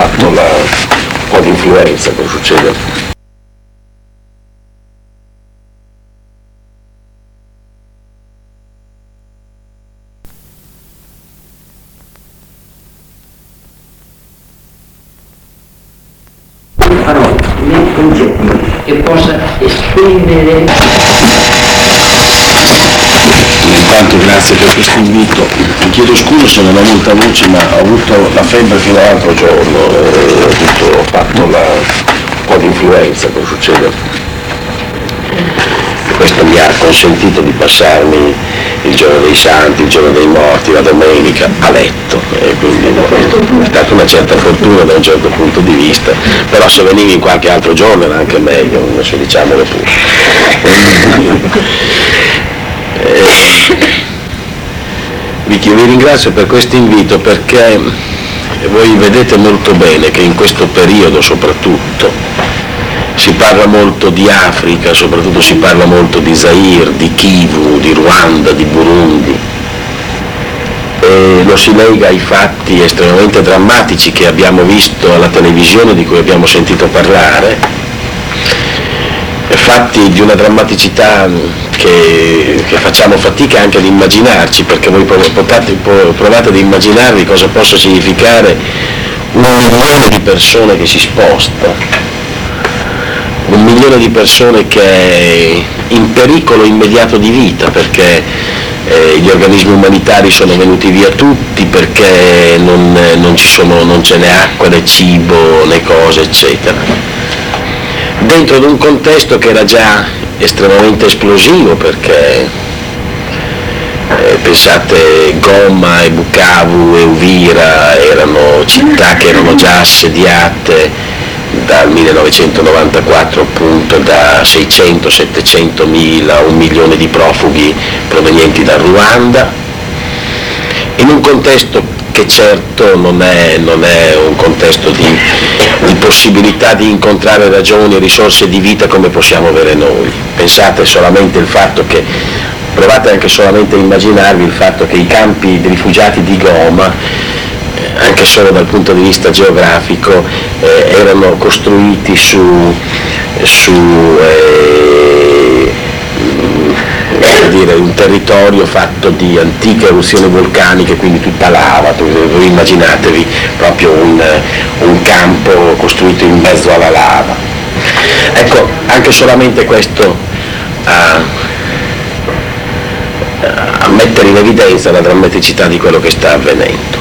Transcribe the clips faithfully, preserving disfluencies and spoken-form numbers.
fatto la, un po' di influenza per succedere. Parole nei concetti che possa esprimere. Intanto grazie per questo invito, mi chiedo scusa se non ho molta voce, ma ho avuto la febbre fino all'altro giorno, eh, ho, avuto, ho fatto la, un po' di influenza per succedere. Questo mi ha consentito di passarmi il giorno dei santi, il giorno dei morti, la domenica a letto, e quindi è stata una certa fortuna da un certo punto di vista, però se venivi in qualche altro giorno era anche meglio, adesso diciamolo pure. eh, vi, vi ringrazio per questo invito, perché voi vedete molto bene che in questo periodo soprattutto si parla molto di Africa, soprattutto si parla molto di Zaire, di Kivu, di Ruanda, di Burundi, e lo si lega ai fatti estremamente drammatici che abbiamo visto alla televisione, di cui abbiamo sentito parlare, fatti di una drammaticità che, che facciamo fatica anche ad immaginarci, perché voi provate, provate ad immaginarvi cosa possa significare un milione di persone che si sposta, un milione di persone che è in pericolo immediato di vita, perché eh, gli organismi umanitari sono venuti via tutti, perché non, non, ci sono, non c'è né acqua né cibo né cose eccetera, dentro ad un contesto che era già estremamente esplosivo, perché eh, pensate Goma e Bukavu e Uvira erano città che erano già assediate dal millenovecentonovantaquattro, appunto, da seicento settecento mila, un milione di profughi provenienti dal Ruanda, in un contesto che certo non è, non è un contesto di, di possibilità di incontrare ragioni e risorse di vita come possiamo avere noi. Pensate solamente il fatto che, provate anche solamente a immaginarvi il fatto che i campi di rifugiati di Goma, anche solo dal punto di vista geografico, eh, erano costruiti su, su eh, per dire, un territorio fatto di antiche eruzioni vulcaniche, quindi tutta lava, voi immaginatevi proprio un, un campo costruito in mezzo alla lava. Ecco, anche solamente questo a, a mettere in evidenza la drammaticità di quello che sta avvenendo.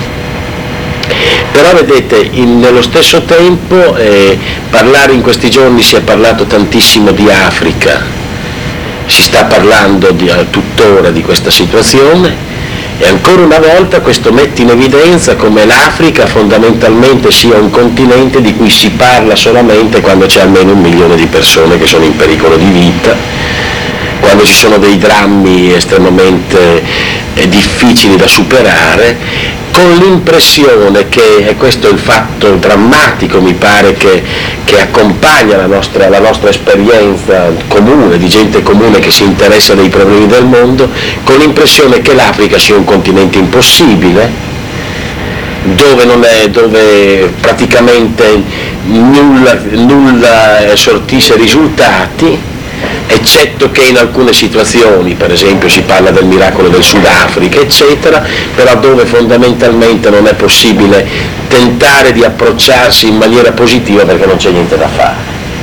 Però vedete, in, nello stesso tempo eh, parlare in questi giorni, si è parlato tantissimo di Africa, si sta parlando di, eh, tuttora di questa situazione, e ancora una volta questo mette in evidenza come l'Africa fondamentalmente sia un continente di cui si parla solamente quando c'è almeno un milione di persone che sono in pericolo di vita, quando ci sono dei drammi estremamente eh, difficili da superare, con l'impressione che, e questo è il fatto drammatico mi pare che, che accompagna la nostra, la nostra esperienza comune, di gente comune che si interessa dei problemi del mondo, con l'impressione che l'Africa sia un continente impossibile, dove, non è, dove praticamente nulla, nulla sortisce risultati, eccetto che in alcune situazioni, per esempio si parla del miracolo del Sudafrica eccetera, però dove fondamentalmente non è possibile tentare di approcciarsi in maniera positiva perché non c'è niente da fare.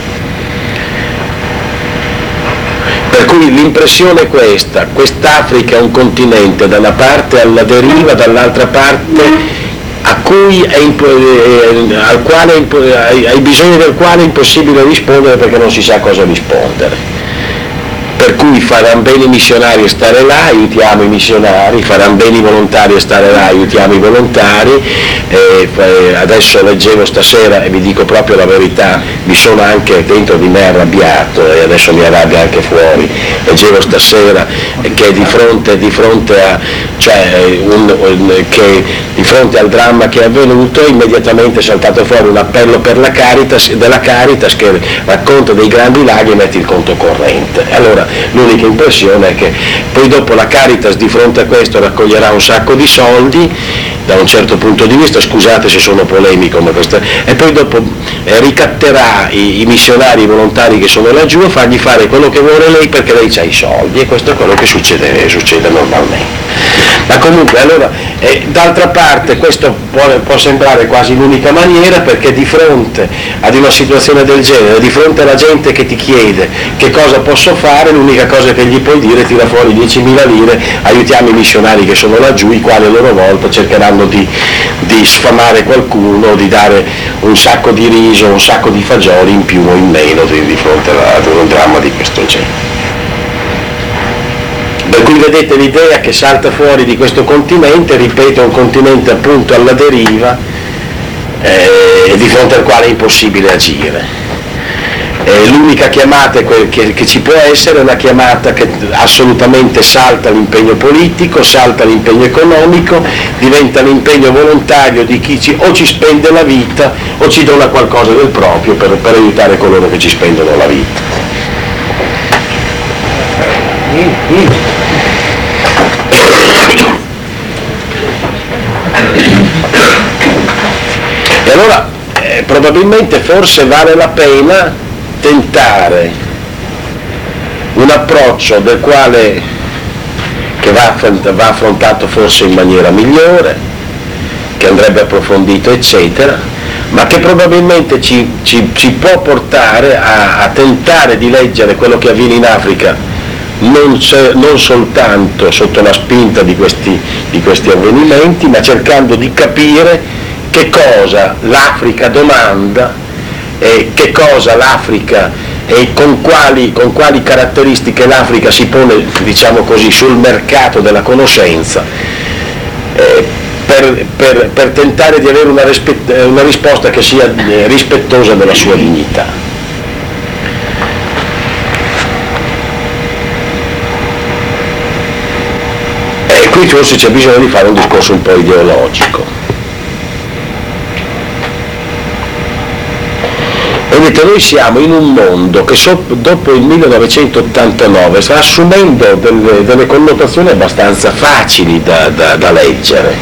Per cui l'impressione è questa: quest'Africa è un continente da una parte alla deriva, dall'altra parte a cui è impo- eh, al quale, ai, ai bisogni del quale è impossibile rispondere perché non si sa cosa rispondere. Per cui faranno bene i missionari a stare là, aiutiamo i missionari, faranno bene i volontari a stare là, aiutiamo i volontari. Eh, adesso leggevo stasera, e vi dico proprio la verità, mi sono anche dentro di me arrabbiato e adesso mi arrabbia anche fuori. Leggevo stasera che di fronte, di fronte a, cioè, un, un, che di fronte al dramma che è avvenuto, immediatamente è saltato fuori un appello per la Caritas, della Caritas che racconta dei grandi laghi e mette il conto corrente. Allora l'unica impressione è che poi dopo la Caritas di fronte a questo raccoglierà un sacco di soldi da un certo punto di vista, scusate se sono polemico, ma questo, e poi dopo eh, ricatterà i, i missionari volontari che sono laggiù a fargli fare quello che vuole lei perché lei ha i soldi, e questo è quello che succede, succede normalmente. Ma comunque allora eh, d'altra parte questo può, può sembrare quasi l'unica maniera, perché di fronte ad una situazione del genere, di fronte alla gente che ti chiede che cosa posso fare, l'unica cosa che gli puoi dire è tira fuori diecimila lire, aiutiamo i missionari che sono laggiù, i quali a loro volta cercheranno di, di sfamare qualcuno, di dare un sacco di riso, un sacco di fagioli in più o in meno di, di fronte ad un dramma di questo genere. Per cui vedete l'idea che salta fuori di questo continente, ripeto, è un continente appunto alla deriva, eh, di fronte al quale è impossibile agire. Eh, l'unica chiamata che, che ci può essere è una chiamata che assolutamente salta l'impegno politico, salta l'impegno economico, diventa l'impegno volontario di chi ci, o ci spende la vita o ci dona qualcosa del proprio per, per aiutare coloro che ci spendono la vita. E allora eh, probabilmente forse vale la pena tentare un approccio del quale che va, va affrontato forse in maniera migliore, che andrebbe approfondito eccetera, ma che probabilmente ci, ci, ci può portare a, a tentare di leggere quello che avviene in Africa non, non soltanto sotto la spinta di questi, di questi avvenimenti, ma cercando di capire che cosa l'Africa domanda, e che cosa l'Africa e con quali, con quali caratteristiche l'Africa si pone, diciamo così, sul mercato della conoscenza, eh, per, per, per tentare di avere una, rispet- una risposta che sia rispettosa della sua dignità. E qui forse c'è bisogno di fare un discorso un po' ideologico. Vedete, noi siamo in un mondo che so, dopo il millenovecentottantanove sta assumendo delle, delle connotazioni abbastanza facili da, da, da leggere,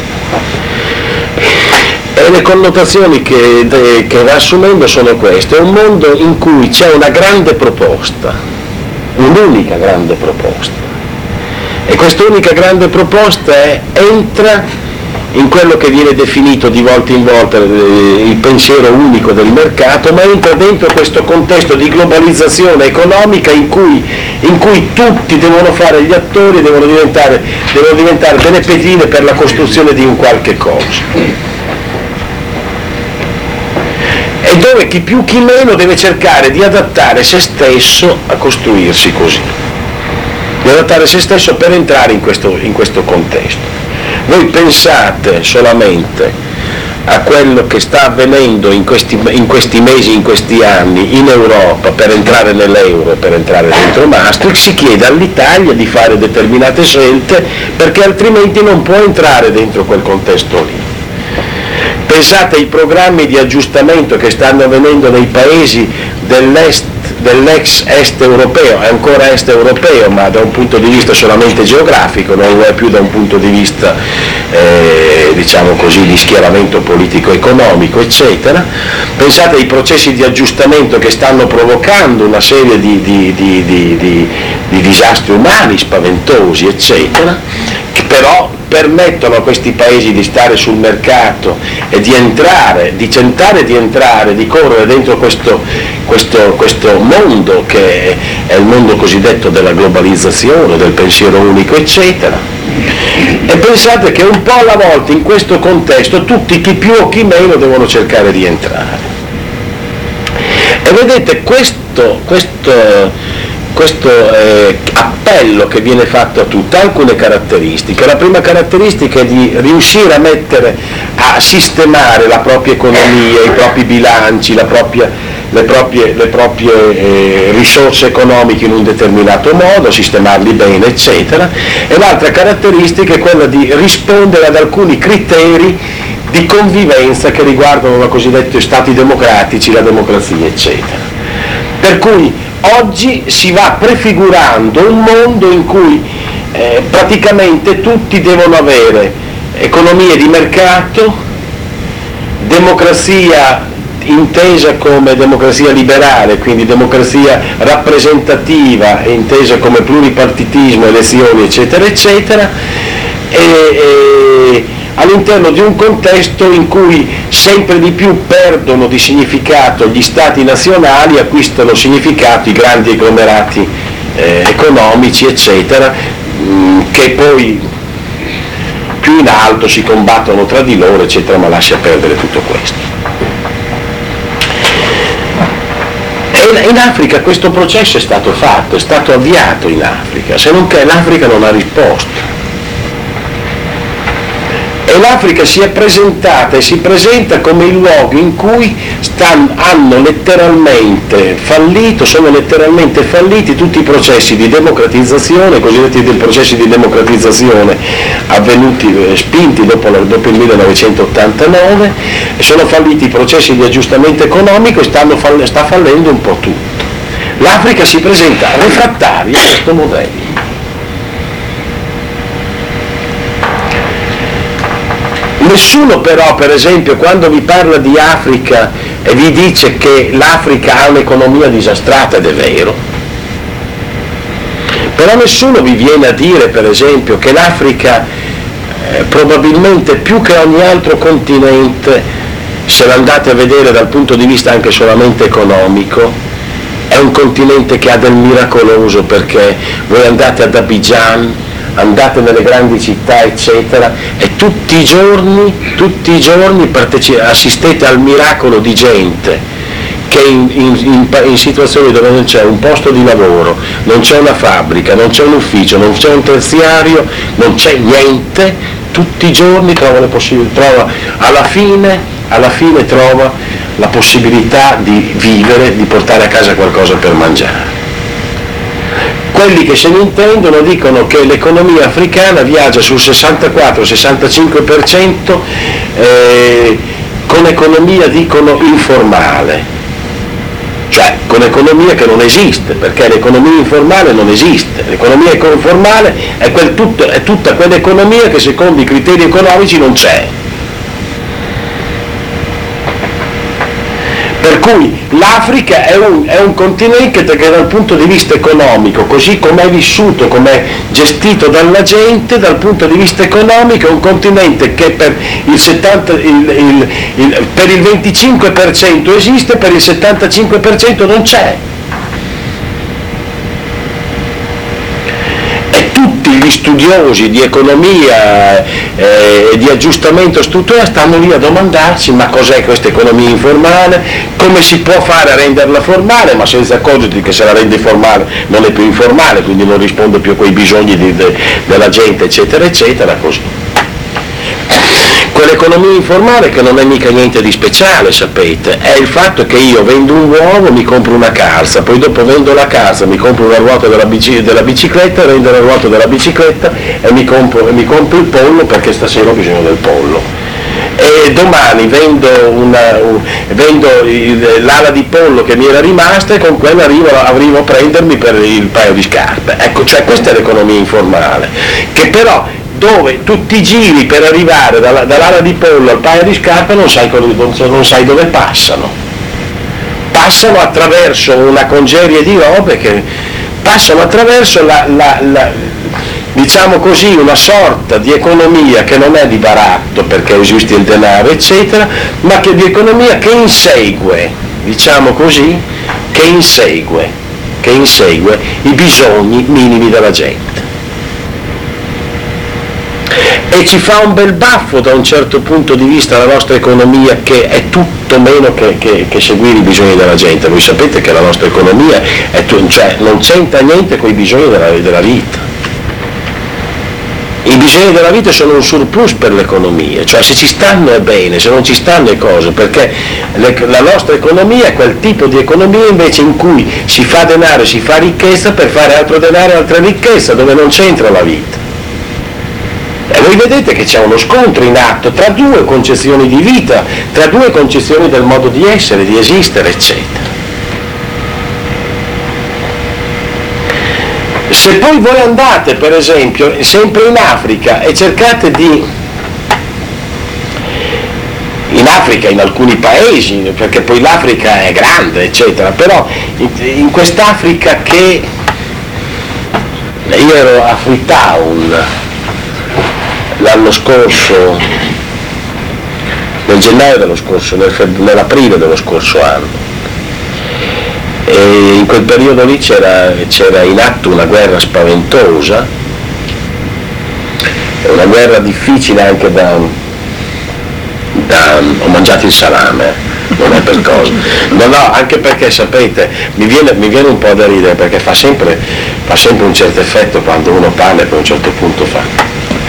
e le connotazioni che, de, che va assumendo sono queste: è un mondo in cui c'è una grande proposta, un'unica grande proposta, e quest'unica grande proposta è entra in quello che viene definito di volta in volta il pensiero unico del mercato, ma entra dentro questo contesto di globalizzazione economica in cui, in cui tutti devono fare gli attori, devono diventare, devono diventare delle pedine per la costruzione di un qualche cosa. E dove chi più chi meno deve cercare di adattare se stesso a costruirsi così, di adattare se stesso per entrare in questo, in questo contesto. Voi pensate solamente a quello che sta avvenendo in questi, in questi mesi, in questi anni in Europa per entrare nell'euro, per entrare dentro Maastricht. Si chiede all'Italia di fare determinate scelte perché altrimenti non può entrare dentro quel contesto lì. Pensate ai programmi di aggiustamento che stanno avvenendo nei paesi dell'est, dell'ex est europeo, è ancora est europeo ma da un punto di vista solamente geografico, non lo è più da un punto di vista eh, diciamo così di schieramento politico-economico eccetera. Pensate ai processi di aggiustamento che stanno provocando una serie di, di, di, di, di, di disastri umani spaventosi eccetera, che però permettono a questi paesi di stare sul mercato e di entrare, di tentare di entrare, di correre dentro questo, questo, questo mondo che è il mondo cosiddetto della globalizzazione, del pensiero unico eccetera. E pensate che un po' alla volta in questo contesto tutti, chi più o chi meno, devono cercare di entrare. E vedete questo, questo questo eh, appello che viene fatto a tutti ha alcune caratteristiche. La prima caratteristica è di riuscire a mettere, a sistemare la propria economia, i propri bilanci, la propria le proprie, le proprie eh, risorse economiche in un determinato modo, sistemarli bene, eccetera, e l'altra caratteristica è quella di rispondere ad alcuni criteri di convivenza che riguardano i cosiddetti stati democratici, la democrazia, eccetera. Per cui oggi si va prefigurando un mondo in cui eh, praticamente tutti devono avere economie di mercato, democrazia intesa come democrazia liberale, quindi democrazia rappresentativa intesa come pluripartitismo, elezioni, eccetera, eccetera, e, e all'interno di un contesto in cui sempre di più perdono di significato gli stati nazionali, acquistano significato i grandi agglomerati eh, economici, eccetera, mh, che poi più in alto si combattono tra di loro, eccetera, ma lascia perdere tutto questo. E in Africa questo processo è stato fatto, è stato avviato in Africa, se non che l'Africa non ha risposto. E l'Africa si è presentata e si presenta come il luogo in cui stanno, hanno letteralmente fallito, sono letteralmente falliti tutti i processi di democratizzazione, i cosiddetti processi di democratizzazione avvenuti, spinti dopo, dopo il millenovecentottantanove, e sono falliti i processi di aggiustamento economico e stanno, sta fallendo un po' tutto. L'Africa si presenta refrattaria a questo modello. Nessuno però, per esempio, quando vi parla di Africa e vi dice che l'Africa ha un'economia disastrata, ed è vero, però nessuno vi viene a dire, per esempio, che l'Africa eh, probabilmente più che ogni altro continente, se l'andate a vedere dal punto di vista anche solamente economico, è un continente che ha del miracoloso, perché voi andate ad Abidjan, andate nelle grandi città, eccetera, e tutti i giorni, tutti i giorni parteci- assistete al miracolo di gente che in, in, in, in situazioni dove non c'è un posto di lavoro, non c'è una fabbrica, non c'è un ufficio, non c'è un terziario, non c'è niente, tutti i giorni trova, le possib- trova alla fine, alla fine trova la possibilità di vivere, di portare a casa qualcosa per mangiare. Quelli che se ne intendono dicono che l'economia africana viaggia sul sessantaquattro sessantacinque per cento eh, con economia, dicono, informale, cioè con economia che non esiste, perché l'economia informale non esiste. L'economia informale è, quel tutto, è tutta quell'economia che secondo i criteri economici non c'è. Per cui l'Africa è un, è un continente che dal punto di vista economico, così come è vissuto, come è gestito dalla gente, dal punto di vista economico è un continente che per il, settanta, il, il, il, per il venticinque per cento esiste, per il settantacinque per cento non c'è. Gli studiosi di economia e eh, di aggiustamento strutturale stanno lì a domandarsi: ma cos'è questa economia informale? Come si può fare a renderla formale? Ma senza accorgerti che se la rende formale non è più informale, quindi non risponde più a quei bisogni di, de, della gente, eccetera, eccetera, così. Quell'economia informale che non è mica niente di speciale, sapete, è il fatto che io vendo un uovo, mi compro una calza, poi dopo vendo la calza, mi compro una ruota della, bici, della bicicletta, vendo la ruota della bicicletta e mi compro, e mi compro il pollo perché stasera ho bisogno del pollo. E domani vendo, una, un, vendo l'ala di pollo che mi era rimasta e con quella arrivo, arrivo a prendermi per il paio di scarpe. Ecco, cioè questa è l'economia informale, che però dove tu ti giri per arrivare dalla, dall'ala di pollo al paio di scarpe non sai, non sai dove passano. Passano attraverso una congerie di robe che passano attraverso la, la, la, diciamo così, una sorta di economia che non è di baratto perché esiste il denaro, eccetera, ma che di economia che insegue, diciamo così, che insegue, che insegue i bisogni minimi della gente. E ci fa un bel baffo da un certo punto di vista la nostra economia, che è tutto meno che, che, che seguire i bisogni della gente. Voi sapete che la nostra economia è, cioè, non c'entra niente con i bisogni della, della vita. I bisogni della vita sono un surplus per l'economia, cioè se ci stanno è bene, se non ci stanno è cosa, perché le, la nostra economia è quel tipo di economia invece in cui si fa denaro, si fa ricchezza per fare altro denaro e altra ricchezza, dove non c'entra la vita. E voi vedete che c'è uno scontro in atto tra due concezioni di vita, tra due concezioni del modo di essere, di esistere, eccetera. Se poi voi andate, per esempio, sempre in Africa e cercate di, in Africa, in alcuni paesi, perché poi l'Africa è grande, eccetera, però in, in quest'Africa che io ero a Freetown l'anno scorso, nel gennaio dello scorso, nel, nell'aprile dello scorso anno, e in quel periodo lì c'era, c'era in atto una guerra spaventosa, una guerra difficile anche da, da ho mangiato il salame, non è per cosa, no no, anche perché sapete, mi viene, mi viene un po' da ridere perché fa sempre, fa sempre un certo effetto quando uno parla e poi a un certo punto fa.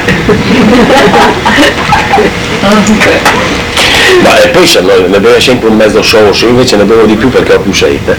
Ma e poi se no, ne beve sempre un mezzo sorso, io invece ne bevo di più perché ho più sete.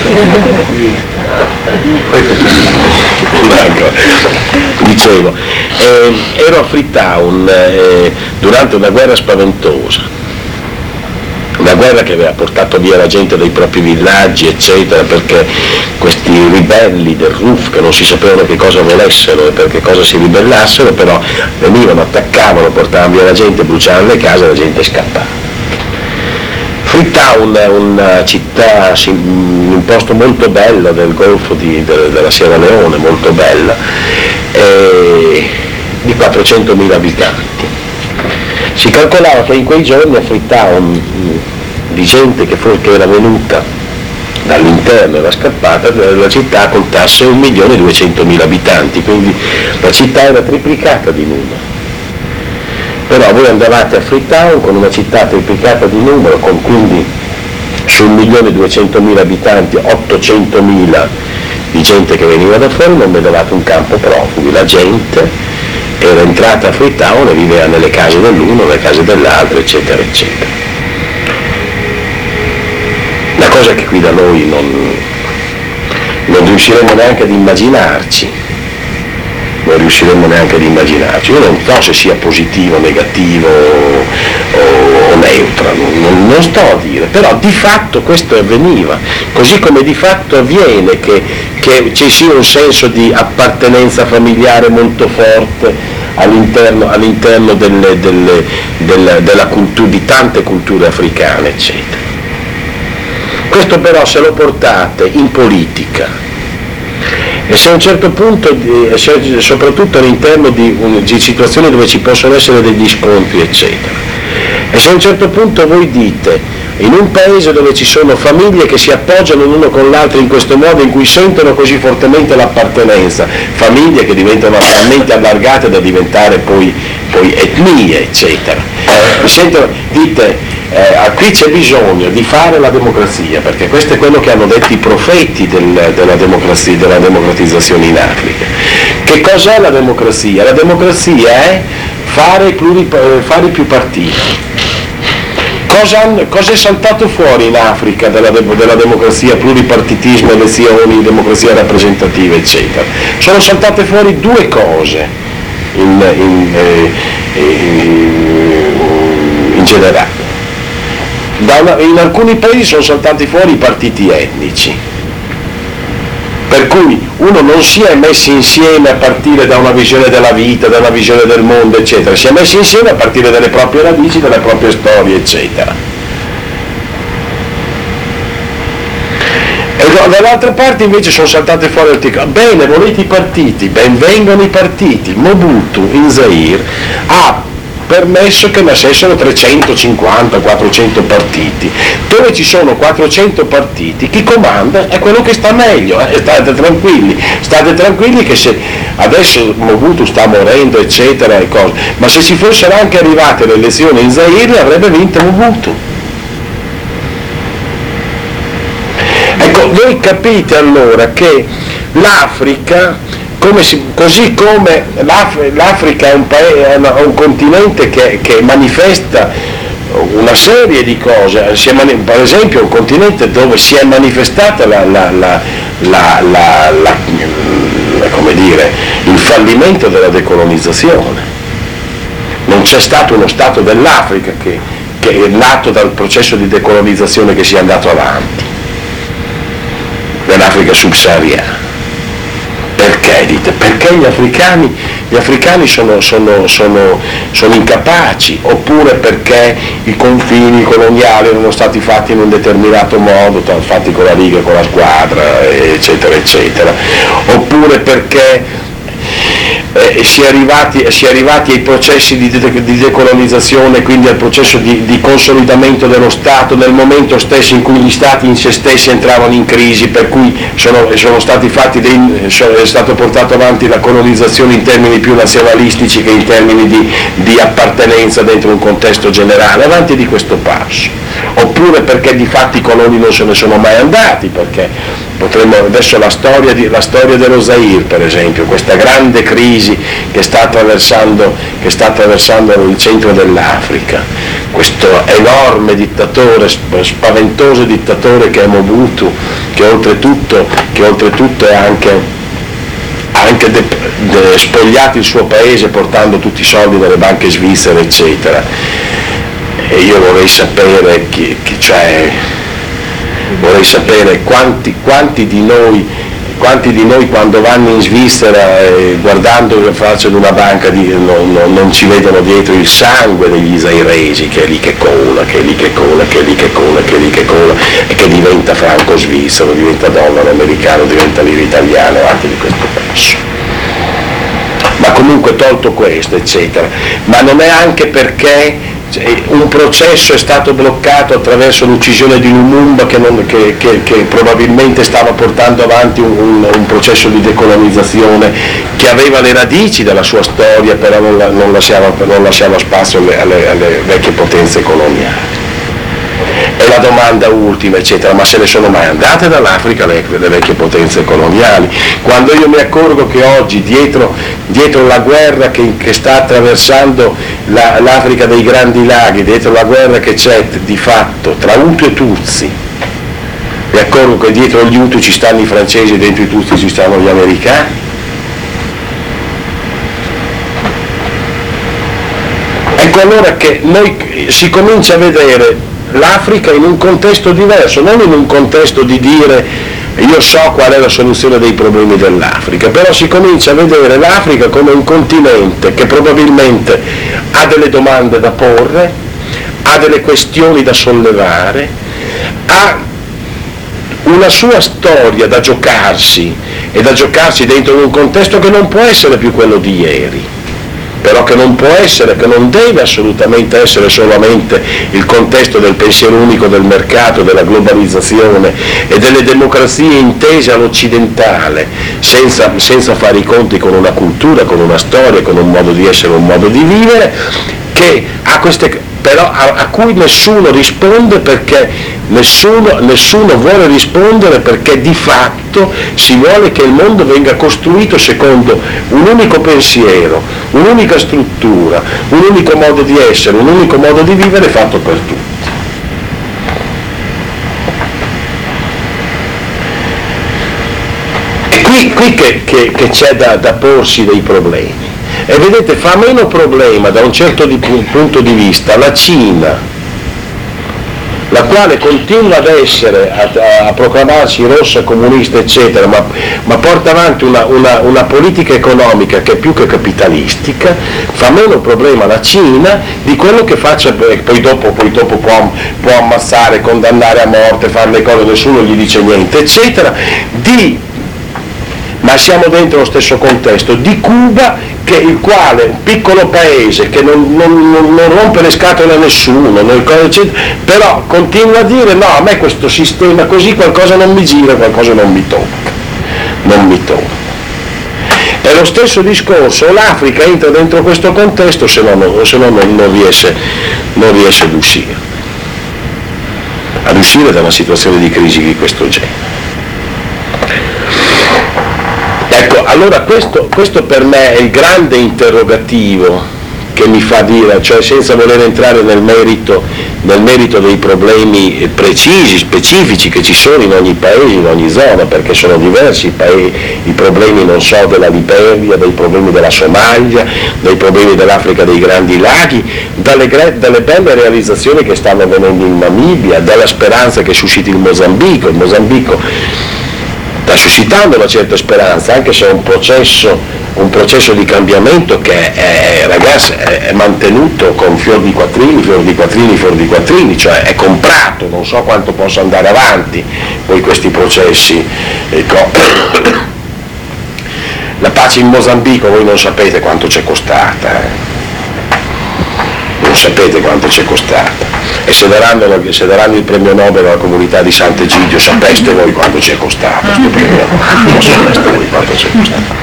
Dicevo, eh, ero a Freetown eh, durante una guerra spaventosa, una guerra che aveva portato via la gente dai propri villaggi, eccetera, perché questi ribelli del R U F, che non si sapevano che cosa volessero e per che cosa si ribellassero, però venivano, attaccavano, portavano via la gente, bruciavano le case e la gente scappava. Freetown è una città, un posto molto bello del golfo di, de, della Sierra Leone, molto bella, e di quattrocentomila abitanti. Si calcolava che in quei giorni a Freetown di gente che, fu, che era venuta dall'interno, era scappata, la città contasse un milione e duecentomila abitanti, quindi la città era triplicata di numero. Però voi andavate a Freetown con una città triplicata di numero, con quindi su un milione e duecentomila abitanti ottocentomila di gente che veniva da fuori, non vedevate un campo profughi, la gente era entrata a Freetown e viveva nelle case dell'uno, nelle case dell'altro, eccetera, eccetera. Una cosa che qui da noi non, non riusciremo neanche ad immaginarci. non riusciremo neanche ad immaginarci. Io non so se sia positivo, negativo o, o neutra, non, non sto a dire, però di fatto questo avveniva, così come di fatto avviene che, che ci sia un senso di appartenenza familiare molto forte all'interno, all'interno delle, delle, della, della cultura, di tante culture africane, eccetera. Questo però se lo portate in politica, e se a un certo punto, soprattutto all'interno di, di situazioni dove ci possono essere degli scontri, eccetera, e se a un certo punto voi dite, in un paese dove ci sono famiglie che si appoggiano l'uno con l'altro in questo modo, in cui sentono così fortemente l'appartenenza, famiglie che diventano talmente allargate da diventare poi, poi etnie, eccetera, mi sentono, dite, Eh, qui c'è bisogno di fare la democrazia, perché questo è quello che hanno detto i profeti del, della democrazia, della democratizzazione in Africa. Che cos'è la democrazia? La democrazia è fare, pluri, fare più partiti. Cosa, cosa è saltato fuori in Africa della, della democrazia, pluripartitismo, elezioni, democrazia rappresentativa, eccetera? Sono saltate fuori due cose in, in, eh, in, in generale. Da una, in alcuni paesi sono saltati fuori i partiti etnici, per cui uno non si è messo insieme a partire da una visione della vita, da una visione del mondo, eccetera, si è messo insieme a partire dalle proprie radici, dalle proprie storie, eccetera. E dall'altra parte invece sono saltate fuori articoli, bene, volete i partiti, ben vengano i partiti. Mobutu in Zaire ha permesso che nascessero trecentocinquanta quattrocento partiti. Dove ci sono quattrocento partiti, chi comanda è quello che sta meglio, eh? State tranquilli, state tranquilli che se adesso Mobutu sta morendo, eccetera, e cose, ma se ci fossero anche arrivate le elezioni in Zaire avrebbe vinto Mobutu. Ecco, voi capite allora che l'Africa come si, così come l'Af- l'Africa è un, paese, è un continente che, che manifesta una serie di cose, si è mani- per esempio è un continente dove si è manifestata la, la, la, la, la, la, la come dire, il fallimento della decolonizzazione. Non c'è stato uno Stato dell'Africa che, che è nato dal processo di decolonizzazione che sia andato avanti, nell'Africa subsahariana. Perché dite? Perché gli africani, gli africani sono, sono, sono, sono incapaci, oppure perché i confini coloniali erano stati fatti in un determinato modo, fatti con la riga, con la squadra, eccetera, eccetera, oppure perché Eh, si, è arrivati, si è arrivati ai processi di, de- di decolonizzazione, quindi al processo di, di consolidamento dello Stato nel momento stesso in cui gli Stati in se stessi entravano in crisi, per cui sono, sono stati fatti dei, è stato portato avanti la colonizzazione in termini più nazionalistici che in termini di, di appartenenza dentro un contesto generale, avanti di questo passo. Oppure perché di fatti i coloni non se ne sono mai andati, perché potremmo adesso la storia, di, la storia dello Zaire, per esempio, questa grande crisi che sta attraversando, che sta attraversando il centro dell'Africa, questo enorme dittatore, spaventoso dittatore che è Mobutu, che oltretutto, che oltretutto è anche, ha anche de, de, spogliato il suo paese portando tutti i soldi dalle banche svizzere, eccetera. E io vorrei sapere chi, chi cioè, vorrei sapere quanti, quanti di noi quanti di noi quando vanno in Svizzera eh, guardando la faccia di una banca di, non, non, non ci vedono dietro il sangue degli zairesi, che è lì che cola, che è lì che cola, che è lì che cola, che è lì che cola e che diventa franco svizzero, diventa dollaro americano, diventa lira italiano, anche di questo passo. Ma comunque tolto questo, eccetera, ma non è anche perché un processo è stato bloccato attraverso l'uccisione di Lumumba che, non, che, che, che probabilmente stava portando avanti un, un, un processo di decolonizzazione che aveva le radici della sua storia, però non, la, non, lasciava, non lasciava spazio alle, alle, alle vecchie potenze coloniali. E la domanda ultima, eccetera, ma se ne sono mai andate dall'Africa le, le vecchie potenze coloniali? Quando io mi accorgo che oggi dietro, dietro la guerra che, che sta attraversando la, l'Africa dei Grandi Laghi, dietro la guerra che c'è di fatto tra Hutu e Tutsi, mi accorgo che dietro gli Hutu ci stanno i francesi e dentro i Tutsi ci stanno gli americani. Ecco allora che noi si comincia a vedere l'Africa in un contesto diverso, non in un contesto di dire io so qual è la soluzione dei problemi dell'Africa, però si comincia a vedere l'Africa come un continente che probabilmente ha delle domande da porre, ha delle questioni da sollevare, ha una sua storia da giocarsi e da giocarsi dentro un contesto che non può essere più quello di ieri, però che non può essere, che non deve assolutamente essere solamente il contesto del pensiero unico del mercato, della globalizzazione e delle democrazie intese all'occidentale, senza, senza fare i conti con una cultura, con una storia, con un modo di essere, un modo di vivere, che ha queste, però a, a cui nessuno risponde perché nessuno, nessuno vuole rispondere, perché di fatto si vuole che il mondo venga costruito secondo un unico pensiero, un'unica struttura, un unico modo di essere, un unico modo di vivere fatto per tutti. E qui, qui che, che, che c'è da, da porsi dei problemi. E vedete, fa meno problema da un certo di, punto di vista la Cina, la quale continua ad essere, a, a proclamarsi rossa, comunista, eccetera, ma, ma porta avanti una, una, una politica economica che è più che capitalistica, fa meno problema la Cina di quello che faccia, poi dopo, poi dopo può, può ammazzare, condannare a morte, fare le cose, nessuno gli dice niente, eccetera, di ma siamo dentro lo stesso contesto, di Cuba, che il quale, un piccolo paese che non, non, non rompe le scatole a nessuno, non, eccetera, però continua a dire no, a me questo sistema così qualcosa non mi gira, qualcosa non mi tocca, non mi tocca. È lo stesso discorso, l'Africa entra dentro questo contesto, se no, non, se no non, non, riesce, non riesce ad uscire, ad uscire da una situazione di crisi di questo genere. Ecco, allora questo, questo per me è il grande interrogativo che mi fa dire, cioè senza voler entrare nel merito, nel merito dei problemi precisi, specifici che ci sono in ogni paese, in ogni zona, perché sono diversi i, paesi, i problemi, non so, della Liberia, dei problemi della Somalia, dei problemi dell'Africa dei Grandi Laghi, dalle, dalle belle realizzazioni che stanno avvenendo in Namibia, dalla speranza che susciti il Mozambico. Il Mozambico sta suscitando una certa speranza, anche se è un processo un processo di cambiamento che è, ragazzi, è mantenuto con fior di quattrini, fior di quattrini, fior di quattrini, cioè è comprato, non so quanto possa andare avanti poi questi processi. Ecco. La pace in Mozambico voi non sapete quanto c'è costata, eh? non sapete quanto c'è costata, e se daranno, se daranno il premio Nobel alla comunità di Sant'Egidio sapeste voi quanto ci è costato questo premio, non sapeste voi quanto ci è costato.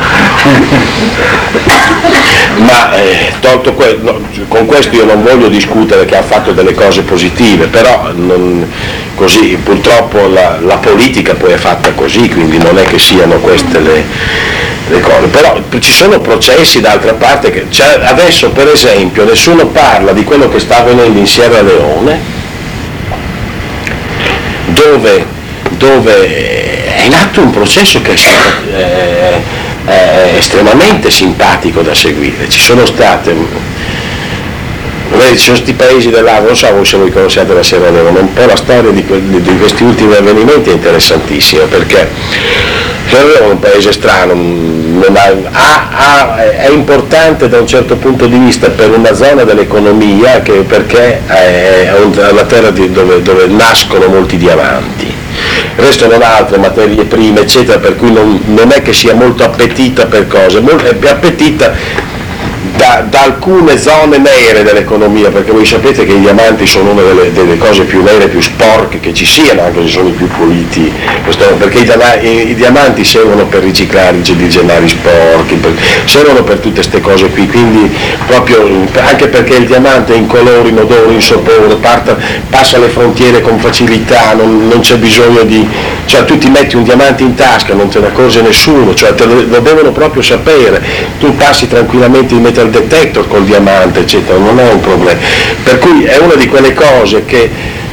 Ma eh, tolto que- no, con questo io non voglio discutere che ha fatto delle cose positive, però non, così purtroppo la, la politica poi è fatta così, quindi non è che siano queste le, le cose, però ci sono processi d'altra parte che cioè, adesso per esempio nessuno parla di quello che sta avvenendo in Sierra Leone, dove, dove è in atto un processo che è, è estremamente simpatico da seguire. Ci sono state ci sono questi paesi dell'Africa, non so se voi conoscete la Sierra Leone, un po' la storia di, di questi ultimi avvenimenti è interessantissima, perché Sierra Leone è un paese strano, non ha, ha, ha, è importante da un certo punto di vista per una zona dell'economia, che, perché è una terra di, dove, dove nascono molti diamanti, restano altre materie prime eccetera, per cui non, non è che sia molto appetita per cose, è appetita Da, da alcune zone nere dell'economia, perché voi sapete che i diamanti sono una delle, delle cose più nere, più sporche che ci siano, anche se sono i più puliti, perché i, i, i diamanti servono per riciclare i denari sporchi, per, servono per tutte queste cose qui, quindi proprio anche perché il diamante è incolore, inodore, insapore, parta, passa le frontiere con facilità, non, non c'è bisogno di, cioè tu ti metti un diamante in tasca, non te ne accorge nessuno, cioè te lo, lo devono proprio sapere, tu passi tranquillamente in metal detector col diamante eccetera, non è un problema, per cui è una di quelle cose che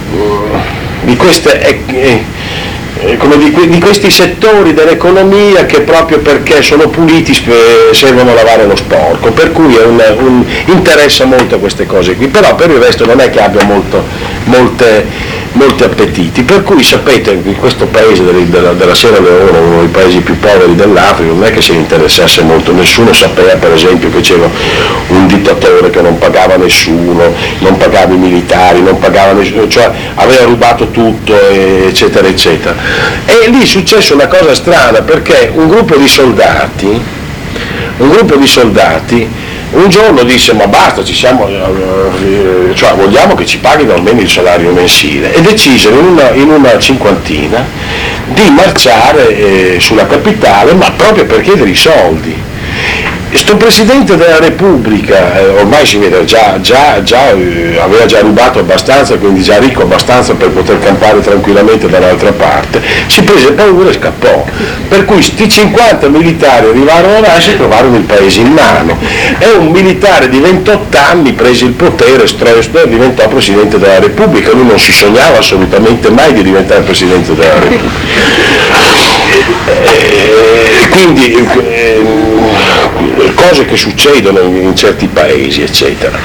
di queste è, è, è, come di, di questi settori dell'economia che proprio perché sono puliti servono a lavare lo sporco, per cui è un, un, interessa molto a queste cose qui, però per il resto non è che abbia molto, molte molti appetiti, per cui sapete in questo paese della, della Sierra Leone, uno dei paesi più poveri dell'Africa, non è che se ne interessasse molto, nessuno sapeva per esempio che c'era un dittatore che non pagava nessuno, non pagava i militari, non pagava nessuno, cioè aveva rubato tutto eccetera eccetera, e lì è successa una cosa strana, perché un gruppo di soldati un gruppo di soldati un giorno disse ma basta, ci siamo, cioè vogliamo che ci paghino almeno il salario mensile, e decisero in una, in una cinquantina di marciare eh, sulla capitale, ma proprio per chiedere i soldi. Sto Presidente della Repubblica, eh, ormai si vede, già, già, già eh, aveva già rubato abbastanza, quindi già ricco abbastanza per poter campare tranquillamente dall'altra parte, si prese paura e scappò, per cui sti cinquanta militari arrivarono là e si trovarono il paese in mano, e un militare di ventotto anni prese il potere, Stroessner, e diventò Presidente della Repubblica. Lui non si sognava assolutamente mai di diventare Presidente della Repubblica. E quindi eh, cose che succedono in, in certi paesi eccetera.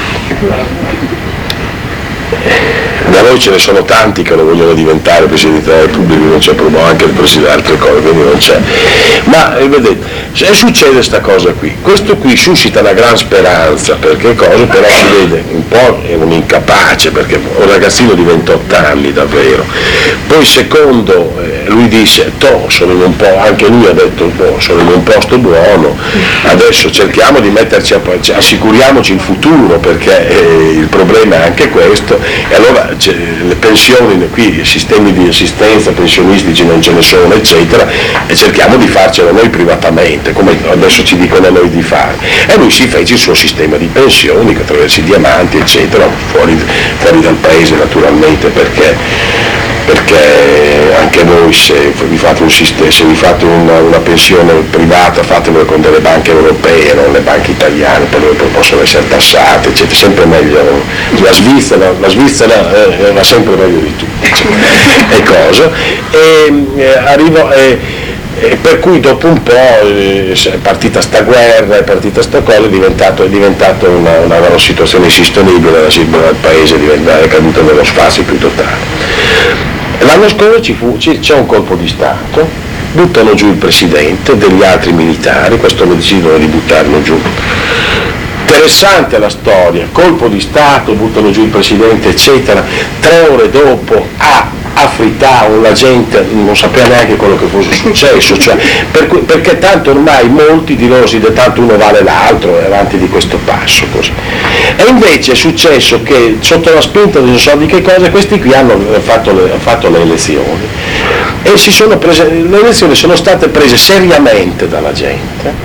Da noi ce ne sono tanti che lo vogliono diventare Presidente della Repubblica, non c'è problema, anche il Presidente, altre cose, quindi non c'è. Ma eh, vedete, se succede questa cosa qui, questo qui suscita una gran speranza, perché cosa? Però si vede un po' è un incapace, perché un ragazzino di ventotto anni davvero. Poi secondo, eh, lui disse, toh, sono in un po', anche lui ha detto, boh, sono in un posto buono, adesso cerchiamo di metterci, a, assicuriamoci il futuro, perché eh, il problema è anche questo, e allora le pensioni, qui sistemi di assistenza pensionistici non ce ne sono eccetera, e cerchiamo di farcelo noi privatamente come adesso ci dicono a noi di fare, e lui si fece il suo sistema di pensioni attraverso i diamanti eccetera, fuori, fuori dal paese naturalmente, perché perché anche voi se vi fate, un sistema, se vi fate una, una pensione privata fatevelo con delle banche europee, non le banche italiane, poi possono essere tassate, eccetera, sempre meglio, la Svizzera, la Svizzera eh, va sempre meglio di tutti, e cosa, e eh, arrivo, eh, e per cui dopo un po' eh, è partita sta guerra, è partita sta cosa, è diventato, è diventato una, una, una situazione insostenibile, il paese è caduto nello sfascio più totale. L'anno scorso ci fu, c'è un colpo di Stato, buttano giù il presidente, degli altri militari, questo lo decidono di buttarlo giù. Interessante la storia, colpo di Stato, buttano giù il presidente, eccetera, tre ore dopo a a Freetown la gente non sapeva neanche quello che fosse successo, cioè, per cui, perché tanto ormai molti di loro si dicono tanto uno vale l'altro, è avanti di questo passo così. E invece è successo che sotto la spinta di non so di che cosa questi qui hanno fatto le, fatto le elezioni e si sono prese, le elezioni sono state prese seriamente dalla gente.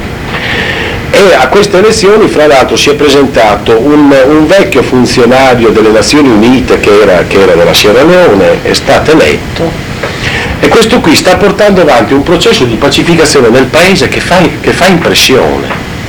E a queste elezioni fra l'altro si è presentato un, un vecchio funzionario delle Nazioni Unite che era, che era della Sierra Leone, è stato eletto, e questo qui sta portando avanti un processo di pacificazione nel paese che fa, che fa impressione,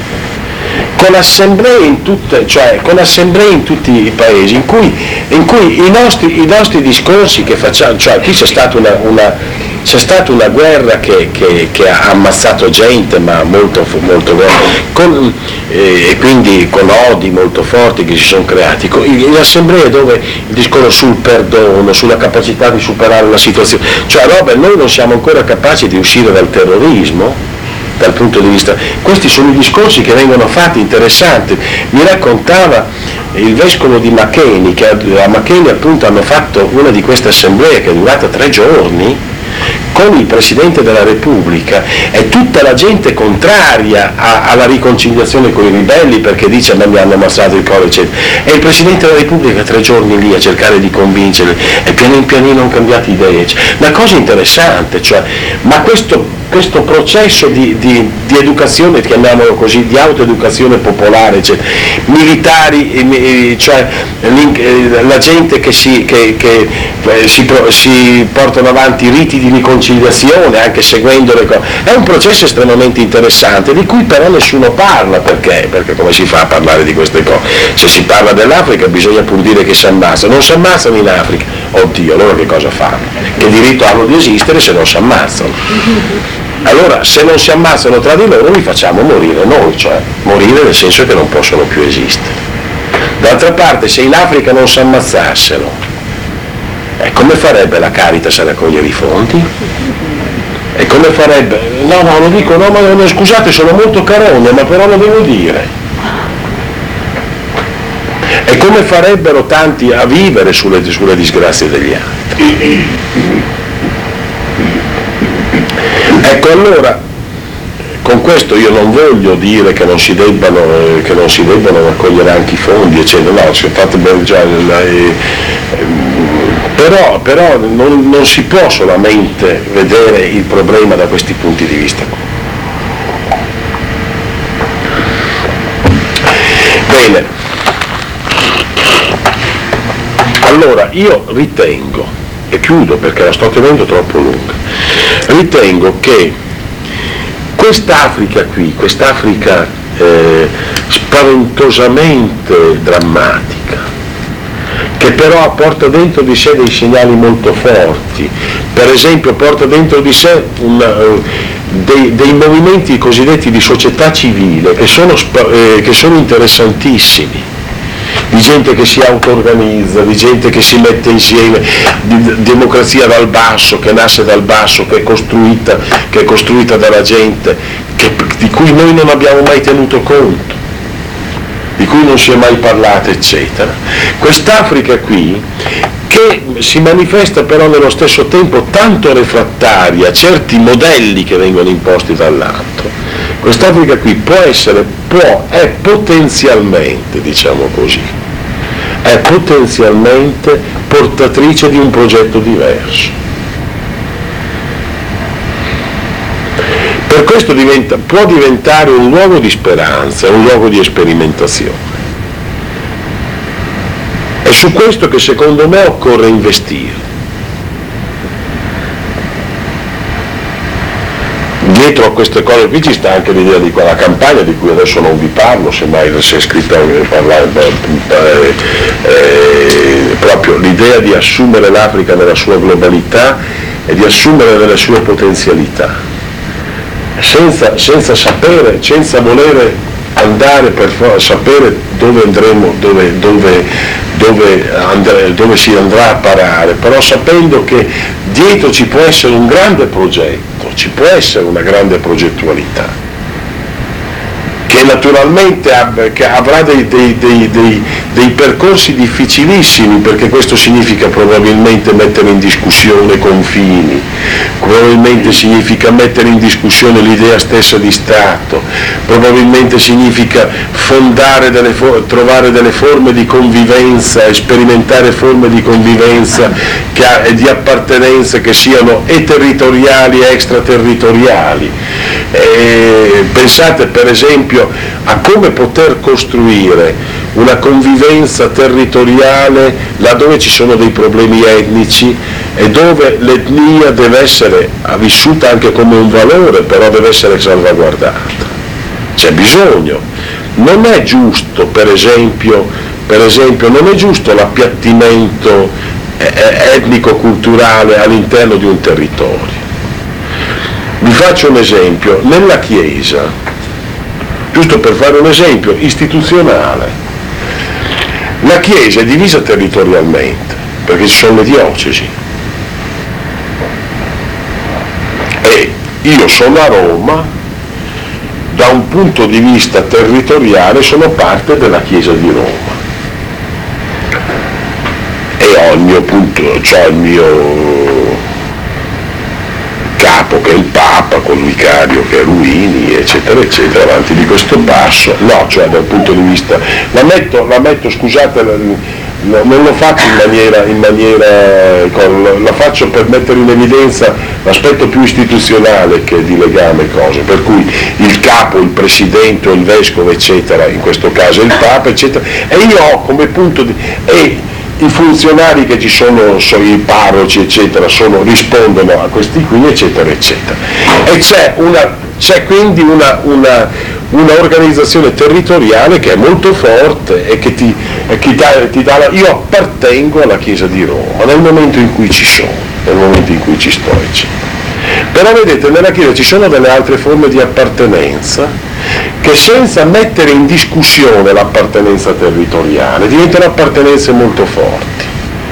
con assemblee in tutte, cioè con assemblee in tutti i paesi, in cui, in cui i, nostri, i nostri discorsi che facciamo, cioè qui c'è stata una, una c'è stata una guerra che, che, che ha ammazzato gente, ma molto, molto con, eh, e quindi con odi molto forti che si sono creati, in assemblee dove il discorso sul perdono, sulla capacità di superare la situazione, cioè Robert, noi non siamo ancora capaci di uscire dal terrorismo, dal punto di vista, questi sono i discorsi che vengono fatti, interessanti. Mi raccontava il vescovo di Makeni, che a Makeni appunto hanno fatto una di queste assemblee che è durata tre giorni, con il Presidente della Repubblica e tutta la gente contraria a, alla riconciliazione con i ribelli perché dice a me mi hanno ammazzato il cuore, eccetera. E il Presidente della Repubblica tre giorni lì a cercare di convincere e piano pianino hanno cambiato idee. Una cosa interessante, cioè, ma questo, questo processo di, di, di educazione, chiamiamolo così, di autoeducazione popolare, eccetera, militari, cioè la gente che si, che, che si, si portano avanti riti di riconciliazione anche seguendo le cose, è un processo estremamente interessante di cui però nessuno parla. Perché? Perché come si fa a parlare di queste cose? Se si parla dell'Africa bisogna pur dire che si ammazzano, non si ammazzano in Africa, oddio, allora che cosa fanno? Che diritto hanno di esistere se non si ammazzano? Allora se non si ammazzano tra di loro li facciamo morire noi, cioè morire nel senso che non possono più esistere. D'altra parte se in Africa non si ammazzassero, e come farebbe la Caritas a raccogliere i fondi? E come farebbe? No, no, lo dico, no, ma no, scusate, sono molto carone, ma però lo devo dire. E come farebbero tanti a vivere sulle, sulle disgrazie degli altri? Ecco, allora, con questo io non voglio dire che non si debbano, eh, che non si debbano raccogliere anche i fondi, eccetera, no, cioè, fate bene già, eh, eh, Però, però non, non si può solamente vedere il problema da questi punti di vista. Bene, allora io ritengo, e chiudo perché la sto tenendo troppo lunga, ritengo che quest'Africa qui, quest'Africa eh, spaventosamente drammatica, che però porta dentro di sé dei segnali molto forti, per esempio porta dentro di sé una, dei, dei movimenti cosiddetti di società civile che sono, eh, che sono interessantissimi, di gente che si auto-organizza, di gente che si mette insieme, di democrazia dal basso, che nasce dal basso, che è costruita, che è costruita dalla gente, che, di cui noi non abbiamo mai tenuto conto, di cui non si è mai parlato, eccetera. Quest'Africa qui, che si manifesta però nello stesso tempo tanto refrattaria a certi modelli che vengono imposti dall'alto, quest'Africa qui può essere, può, è potenzialmente, diciamo così, è potenzialmente portatrice di un progetto diverso. Per questo diventa, può diventare un luogo di speranza, un luogo di sperimentazione. È su questo che secondo me occorre investire. dietro a queste cose qui ci sta anche l'idea di quella campagna di cui adesso non vi parlo, semmai si è scritta parlare, eh, eh, proprio l'idea di assumere l'Africa nella sua globalità e di assumere nelle sue potenzialità, senza, senza sapere, senza volere andare per sapere dove andremo, dove, dove, dove, andre, dove si andrà a parare, però sapendo che dietro ci può essere un grande progetto, ci può essere una grande progettualità, che naturalmente che avrà dei, dei, dei, dei, dei percorsi difficilissimi, perché questo significa probabilmente mettere in discussione confini, probabilmente significa mettere in discussione l'idea stessa di Stato, probabilmente significa fondare delle, trovare delle forme di convivenza e sperimentare forme di convivenza che ha, e di appartenenza che siano e territoriali e extraterritoriali. E pensate per esempio a come poter costruire una convivenza territoriale laddove ci sono dei problemi etnici e dove l'etnia deve essere vissuta anche come un valore, però deve essere salvaguardata. C'è bisogno. Non è giusto, per esempio, per esempio non è giusto l'appiattimento etnico-culturale all'interno di un territorio. Vi faccio un esempio, nella Chiesa, giusto per fare un esempio istituzionale, la Chiesa è divisa territorialmente, perché ci sono le diocesi, e io sono a Roma, da un punto di vista territoriale sono parte della Chiesa di Roma, e ho il mio punto, cioè il mio capo che è il Papa, col vicario che è Ruini, eccetera eccetera, avanti di questo passo, no, cioè dal punto di vista, la metto, la metto scusate, no, non lo faccio in maniera, in maniera con, la faccio per mettere in evidenza l'aspetto più istituzionale che di legame cose, per cui il capo, il presidente o il vescovo eccetera, in questo caso il Papa eccetera, e io ho come punto di, e i funzionari che ci sono, sono i parroci eccetera, sono, rispondono a questi qui eccetera eccetera, e c'è, una, c'è quindi una, una, una organizzazione territoriale che è molto forte e che ti, e che ti dà la, io appartengo alla Chiesa di Roma nel momento in cui ci sono, nel momento in cui ci sto eccetera. Però vedete, nella Chiesa ci sono delle altre forme di appartenenza che senza mettere in discussione l'appartenenza territoriale diventano appartenenze molto forti,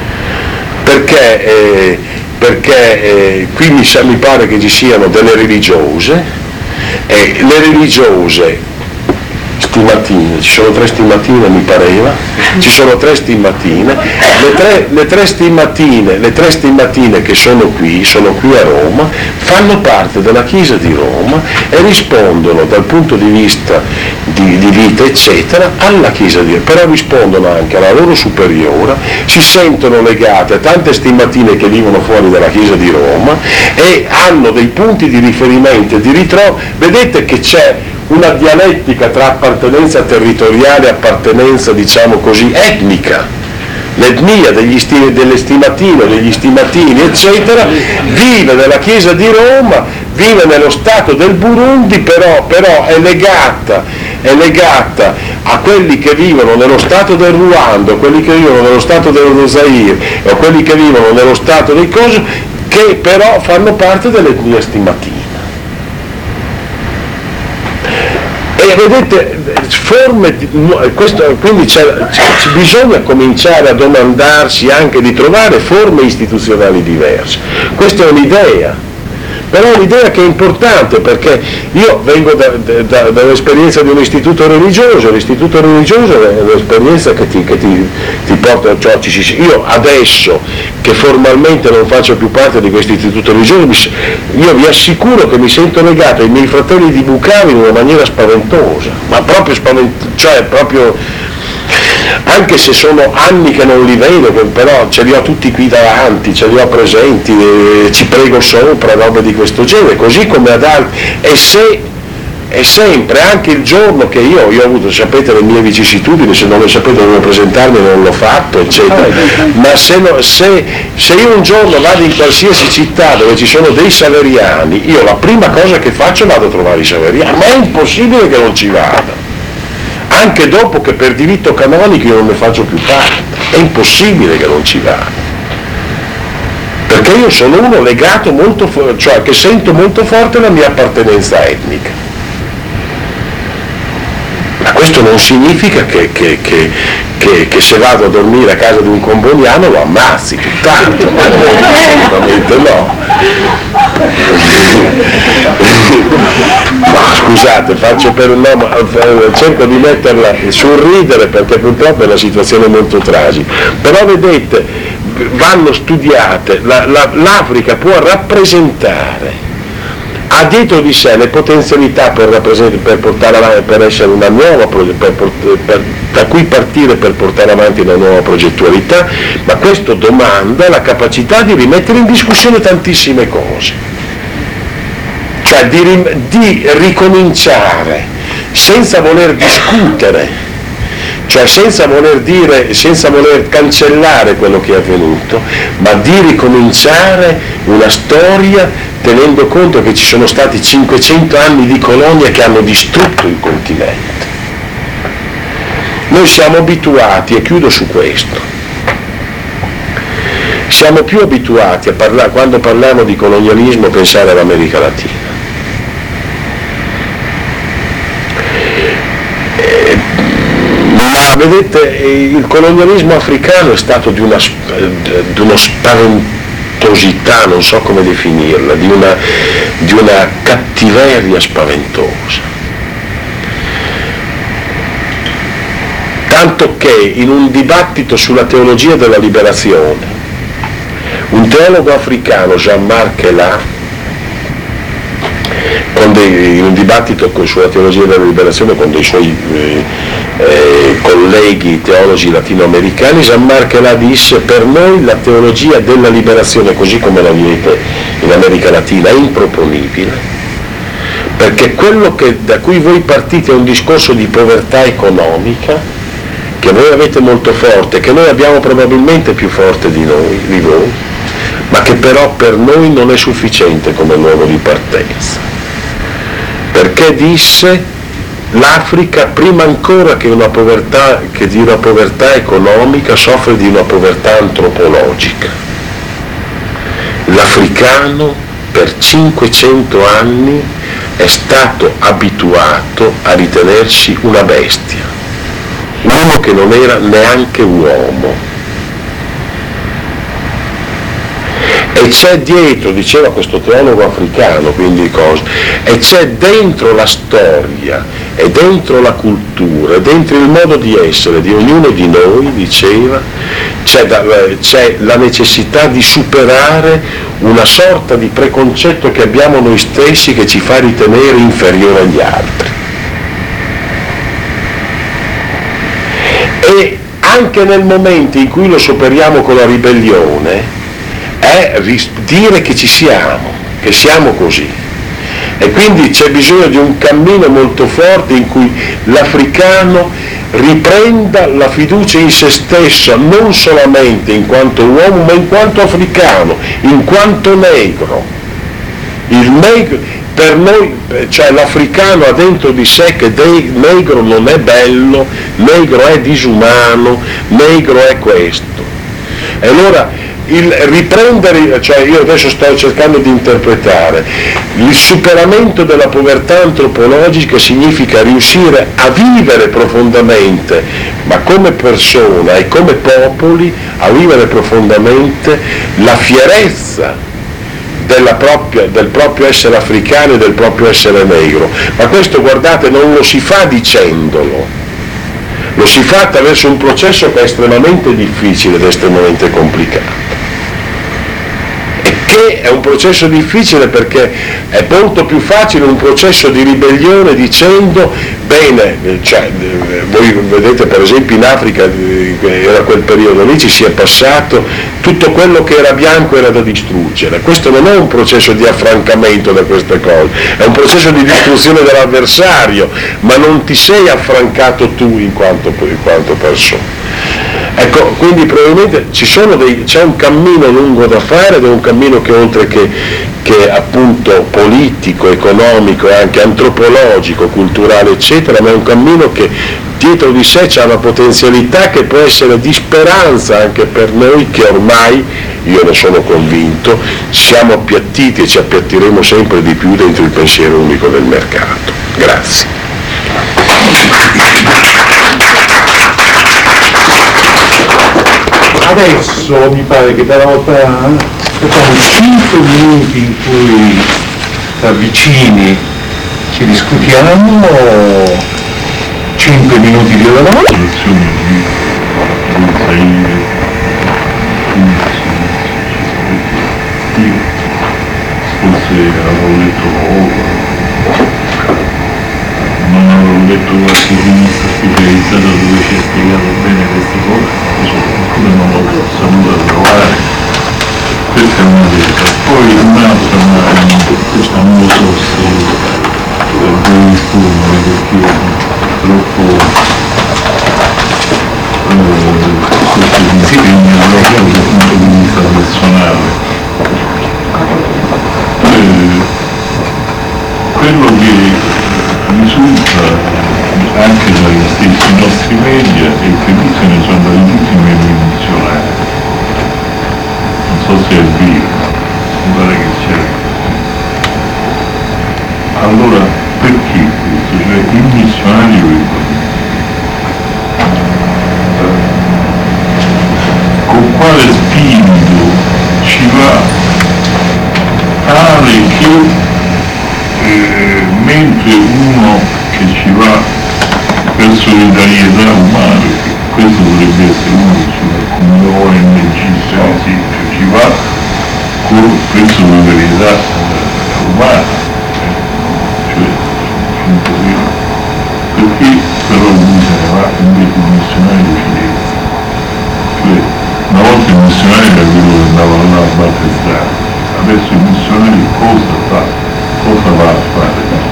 perché, eh, perché eh, qui mi, mi pare che ci siano delle religiose, e le religiose stimatine, ci sono tre stimatine mi pareva, ci sono tre stimatine, le tre, le tre stimatine, le tre stimatine che sono qui, sono qui a Roma, fanno parte della Chiesa di Roma e rispondono dal punto di vista di, di vita eccetera alla Chiesa di Roma, però rispondono anche alla loro superiora, si sentono legate a tante stimatine che vivono fuori dalla Chiesa di Roma e hanno dei punti di riferimento e di ritrovo. Vedete che c'è una dialettica tra appartenenza territoriale e appartenenza, diciamo così, etnica. L'etnia degli sti- delle stimatine, degli stimatini, eccetera, vive nella Chiesa di Roma, vive nello Stato del Burundi, però, però è legata, è legata a quelli che vivono nello Stato del Ruanda, quelli che vivono nello Stato dello Zaire, o quelli che vivono nello Stato dei cosi, che però fanno parte dell'etnia stimatina. E vedete, forme di, questo, quindi c'è, c'è, bisogna cominciare a domandarsi anche di trovare forme istituzionali diverse. Questa è un'idea, però è un'idea che è importante, perché io vengo da, da, dall'esperienza di un istituto religioso, l'istituto religioso è un'esperienza che ti, che ti, ti porta, cioè, io adesso che formalmente non faccio più parte di questo istituto religioso, io vi assicuro che mi sento legato ai miei fratelli di Bucavi in una maniera spaventosa, ma proprio spaventosa, cioè proprio, anche se sono anni che non li vedo, però ce li ho tutti qui davanti, ce li ho presenti, eh, ci prego sopra, robe di questo genere, così come ad altri, e se è sempre, anche il giorno che io, io ho avuto, sapete le mie vicissitudini, se non lo sapete dove presentarmi non l'ho fatto, eccetera, ma se, no, se, se io un giorno vado in qualsiasi città dove ci sono dei saveriani, io la prima cosa che faccio vado a trovare i saveriani, ma è impossibile che non ci vada, anche dopo che per diritto canonico io non ne faccio più parte, è impossibile che non ci vada, perché io sono uno legato molto, cioè che sento molto forte la mia appartenenza etnica. Ma questo non significa che, che, che, che, che se vado a dormire a casa di un comboniano lo ammazzi, tutt'altro, assolutamente no. Ma scusate, faccio per no, ma, cerco di metterla sul ridere perché purtroppo è una situazione molto tragica. Però vedete, vanno studiate, la, la, l'Africa può rappresentare, ha dietro di sé le potenzialità per, per, portare avanti, per essere una nuova, per, per, da cui partire per portare avanti una nuova progettualità, ma questo domanda la capacità di rimettere in discussione tantissime cose, cioè di, di ricominciare senza voler discutere, cioè senza voler dire, senza voler cancellare quello che è avvenuto, ma di ricominciare una storia tenendo conto che ci sono stati cinquecento anni di colonia che hanno distrutto il continente. Noi siamo abituati, e chiudo su questo, siamo più abituati a parlare, quando parliamo di colonialismo, a pensare all'America Latina. Ma vedete, il colonialismo africano è stato di, una, di uno spaventosità, non so come definirla, di una, di una cattiveria spaventosa. Tanto che in un dibattito sulla teologia della liberazione, un teologo africano, Jean-Marc Ella, con dei, in un dibattito sulla teologia della liberazione con dei suoi eh, eh, colleghi teologi latinoamericani, Jean-Marc Ella disse: per noi la teologia della liberazione, così come la vedete in America Latina, è improponibile, perché quello che, da cui voi partite è un discorso di povertà economica che voi avete molto forte, che noi abbiamo probabilmente più forte di noi, di voi, ma che però per noi non è sufficiente come luogo di partenza, perché disse: l'Africa, prima ancora che, una povertà, che di una povertà economica, soffre di una povertà antropologica. L'africano per cinquecento anni è stato abituato a ritenersi una bestia, uno che non era neanche uomo. E c'è dietro, diceva questo teologo africano, quindi cose, e c'è dentro la storia, e dentro la cultura, e dentro il modo di essere di ognuno di noi, diceva, c'è, da, c'è la necessità di superare una sorta di preconcetto che abbiamo noi stessi che ci fa ritenere inferiore agli altri. E anche nel momento in cui lo superiamo con la ribellione, è dire che ci siamo, che siamo così. E quindi c'è bisogno di un cammino molto forte in cui l'africano riprenda la fiducia in se stesso, non solamente in quanto uomo, ma in quanto africano, in quanto negro. Il negro, per noi, cioè l'africano ha dentro di sé che dei, negro non è bello, negro è disumano, negro è questo. E allora il riprendere, cioè io adesso sto cercando di interpretare, il superamento della povertà antropologica significa riuscire a vivere profondamente, ma come persona e come popoli, a vivere profondamente la fierezza della propria, del proprio essere africano e del proprio essere negro. Ma questo, guardate, non lo si fa dicendolo, lo si fa attraverso un processo che è estremamente difficile ed estremamente complicato. che è un processo difficile perché è molto più facile un processo di ribellione dicendo bene, cioè, voi vedete per esempio in Africa, era quel periodo lì, ci si è passato, tutto quello che era bianco era da distruggere. Questo non è un processo di affrancamento da queste cose, è un processo di distruzione dell'avversario, ma non ti sei affrancato tu in quanto, in quanto persona. Ecco, quindi probabilmente ci sono dei, c'è un cammino lungo da fare ed è un cammino che oltre che, che appunto politico, economico e anche antropologico, culturale eccetera, ma è un cammino che dietro di sé c'è una potenzialità che può essere di speranza anche per noi che ormai, io ne sono convinto, siamo appiattiti e ci appiattiremo sempre di più dentro il pensiero unico del mercato. Grazie. Adesso mi pare che dalla volta facciamo cinque minuti in cui da vicini ci discutiamo, cinque minuti di lavoro. Forse avevo letto poco, non avevo letto qualche rivista specializzata dove ci è spiegato bene queste cose. Come non l'ho saputo trovare, questa è una verità. Poi un'altra, questa non lo so se devo rispondere perché troppo eh, questo mi impegna proprio dal punto di vista personale. Eh, quello che risulta anche dagli stessi nostri media e che lì se ne sono andati tutti meglio missionari. Non so se è vero, mi pare che c'è. Allora, perché questo? Cioè il missionario con quale spirito ci va tale che eh, mentre uno che ci va per solidarietà umana, perché questo dovrebbe essere uno che ci va come O N G, per esempio, ci va con, per solidarietà umana, cioè perché però lui se ne va invece il missionario cinese, cioè una volta il missionario era quello che andava là a battere strada, adesso il missionario cosa fa? Cosa va a fare?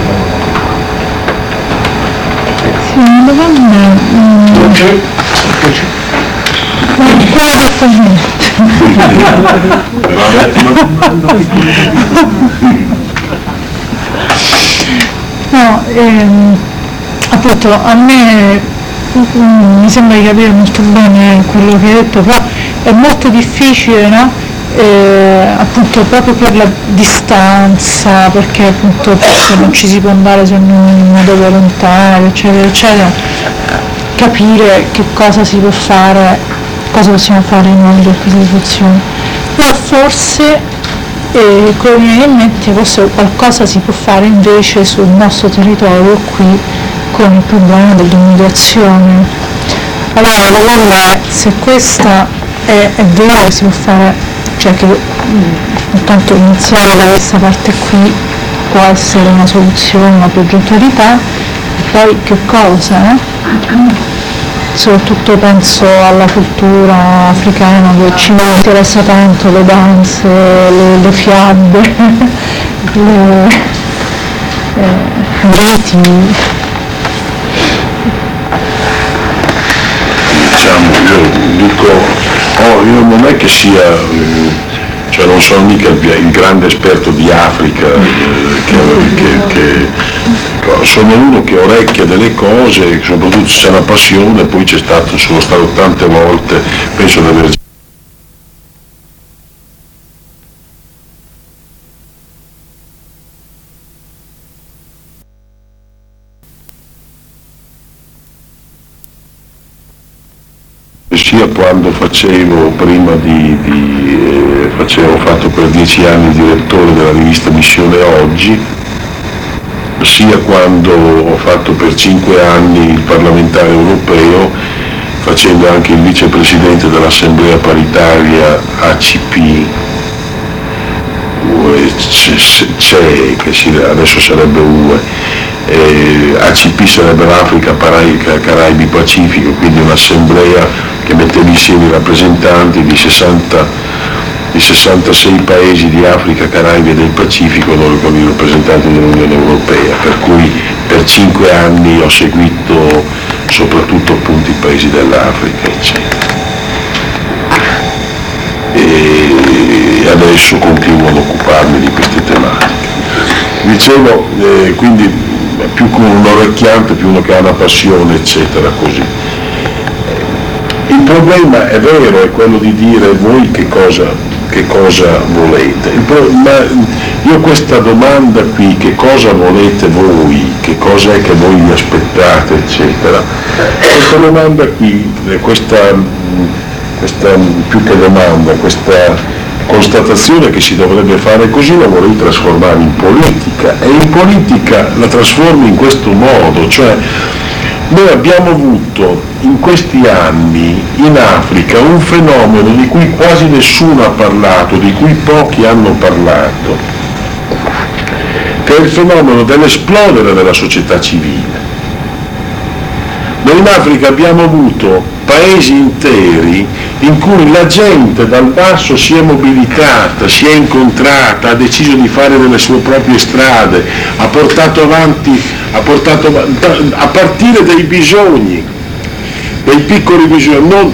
Sì, una domanda. Non c'è? Ma qua no, ehm, appunto a me mm, mi sembra di capire molto bene quello che hai detto, però è molto difficile, no? Eh, appunto proprio per la distanza, perché appunto non ci si può andare se non in modo volontario, eccetera, eccetera, capire che cosa si può fare, cosa possiamo fare in modo questa situazione. Però forse, eh, come mi viene in mente, forse qualcosa si può fare invece sul nostro territorio qui con il problema dell'immigrazione. Allora la domanda è se questa è, è vero che si può fare, cioè che intanto iniziare da questa parte qui può essere una soluzione, una progettualità, e poi che cosa? Eh? Soprattutto penso alla cultura africana che ci interessa tanto, le danze, le, le fiabe, le, eh, i riti. Diciamo, io dico, oh, io non è che sia, eh, cioè non sono mica il, il grande esperto di Africa, eh, che, che, che, sono uno che orecchia delle cose, soprattutto c'è una passione, poi c'è stato, sono stato tante volte, penso di aver sia quando facevo, prima di, di eh, facevo, ho fatto per dieci anni il direttore della rivista Missione Oggi, sia quando ho fatto per cinque anni il parlamentare europeo, facendo anche il vicepresidente dell'Assemblea paritaria A C P, c'è, che adesso sarebbe U E, eh, A C P sarebbe l'Africa, Caraibi, Pacifico, quindi un'assemblea che metteva insieme i rappresentanti di, sessanta, di sessantasei paesi di Africa, Caraibi e del Pacifico con i rappresentanti dell'Unione Europea, per cui per cinque anni ho seguito soprattutto appunto i paesi dell'Africa, eccetera. E adesso continuo ad occuparmi di queste tematiche. Dicevo, eh, quindi più con un orecchiante, più uno che ha una passione, eccetera, così. Il problema è vero, è quello di dire voi che cosa, che cosa volete. Il pro- ma io questa domanda qui, che cosa volete voi, che cosa è che voi vi aspettate, eccetera, questa domanda qui, questa questa più che domanda, questa constatazione che si dovrebbe fare così, la vorrei trasformare in politica, e in politica la trasformo in questo modo, cioè noi abbiamo avuto in questi anni in Africa un fenomeno di cui quasi nessuno ha parlato, di cui pochi hanno parlato, che è il fenomeno dell'esplodere della società civile. Noi in Africa abbiamo avuto paesi interi in cui la gente dal basso si è mobilitata, si è incontrata, ha deciso di fare delle sue proprie strade, ha portato avanti, ha portato, a partire dai bisogni, dai piccoli bisogni. Non,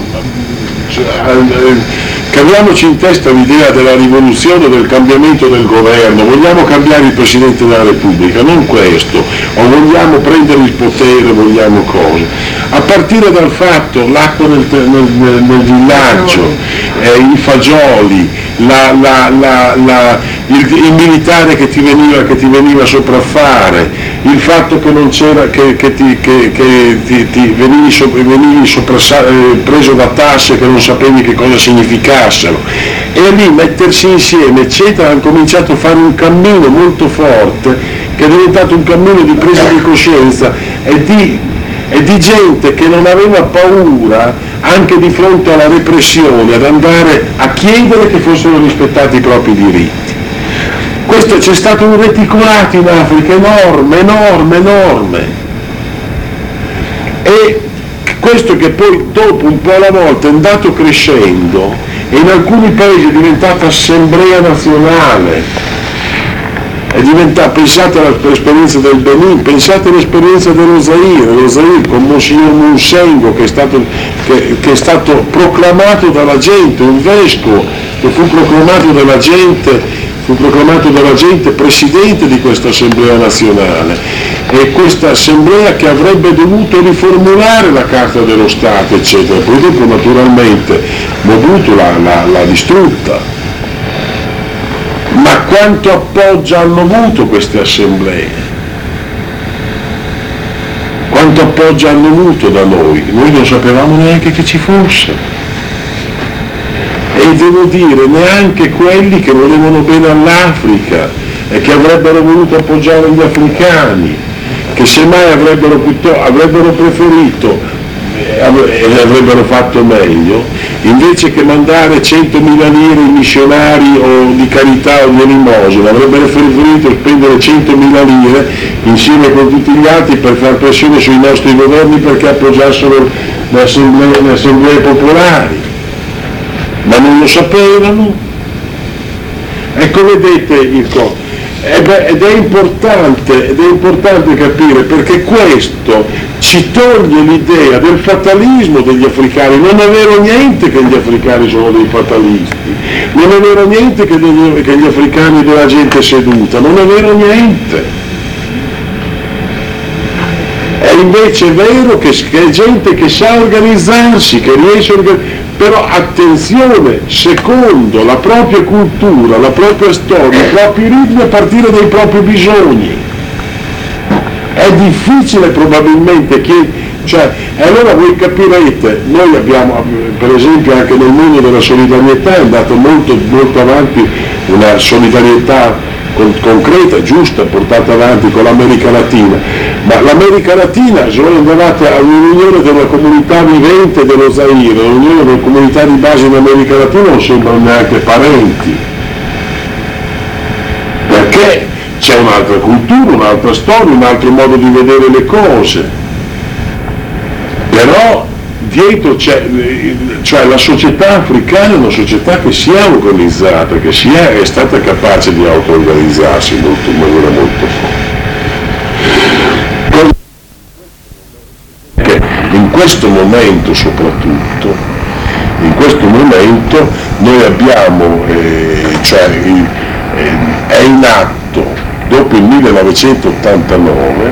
caviamoci in testa l'idea della rivoluzione, del cambiamento del governo, vogliamo cambiare il Presidente della Repubblica, non questo, o vogliamo prendere il potere, vogliamo cose. A partire dal fatto, l'acqua nel, nel, nel villaggio, eh, i fagioli, la, la, la, la, il, il militare che ti veniva, che ti veniva a sopraffare, il fatto che non c'era, che, che ti, che, che ti, ti venivi, so, venivi sopra, eh, preso da tasse che non sapevi che cosa significassero, e lì mettersi insieme, eccetera, hanno cominciato a fare un cammino molto forte, che è diventato un cammino di presa di coscienza e di, e di gente che non aveva paura anche di fronte alla repressione ad andare a chiedere che fossero rispettati i propri diritti. Questo, c'è stato un reticolato in Africa enorme, enorme, enorme, e questo che poi dopo un po' alla volta è andato crescendo e in alcuni paesi è diventata assemblea nazionale. È diventata, pensate all'esperienza del Benin, pensate all'esperienza dello Zaire, lo Zaire con Monsignor Monsengo che è, stato, che, che è stato proclamato dalla gente, un vescovo che fu proclamato dalla gente, fu proclamato dalla gente presidente di questa assemblea nazionale, e questa assemblea che avrebbe dovuto riformulare la Carta dello Stato, eccetera. Poi dopo naturalmente Mobutu l'ha, l'ha, l'ha distrutta. Ma quanto appoggio hanno avuto queste assemblee? Quanto appoggio hanno avuto da noi? Noi non sapevamo neanche che ci fosse. E devo dire, neanche quelli che volevano bene all'Africa e che avrebbero voluto appoggiare gli africani, che semmai avrebbero, avrebbero preferito e avrebbero fatto meglio, invece che mandare centomila lire in missionari o di carità o di elemosina, avrebbero preferito spendere centomila lire insieme con tutti gli altri per far pressione sui nostri governi perché appoggiassero le assemblee, le assemblee popolari, ma non lo sapevano. Ecco, vedete il co- ed è importante, ed è importante capire, perché questo ci toglie l'idea del fatalismo degli africani. Non è vero niente che gli africani sono dei fatalisti, non è vero niente che, degli, che gli africani sono della gente seduta, non è vero niente. È invece vero che, che è gente che sa organizzarsi, che riesce a organizzarsi. Però attenzione, secondo la propria cultura, la propria storia, i propri ritmi, a partire dai propri bisogni. È difficile probabilmente che, cioè, e allora voi capirete, noi abbiamo, per esempio anche nel mondo della solidarietà è andato molto, molto avanti una solidarietà concreta, giusta, portata avanti con l'America Latina, ma l'America Latina, se voi andate a un'unione della comunità vivente dello Zaire, un'unione delle comunità di base in America Latina, non sembrano neanche parenti. c'è un'altra cultura, un'altra storia, un altro modo di vedere le cose, però dietro c'è, cioè la società africana è una società che si è organizzata, che si è, è stata capace di auto-organizzarsi molto, in maniera molto forte. Che in questo momento soprattutto, in questo momento noi abbiamo, eh, cioè eh, è in atto dopo il millenovecentottantanove,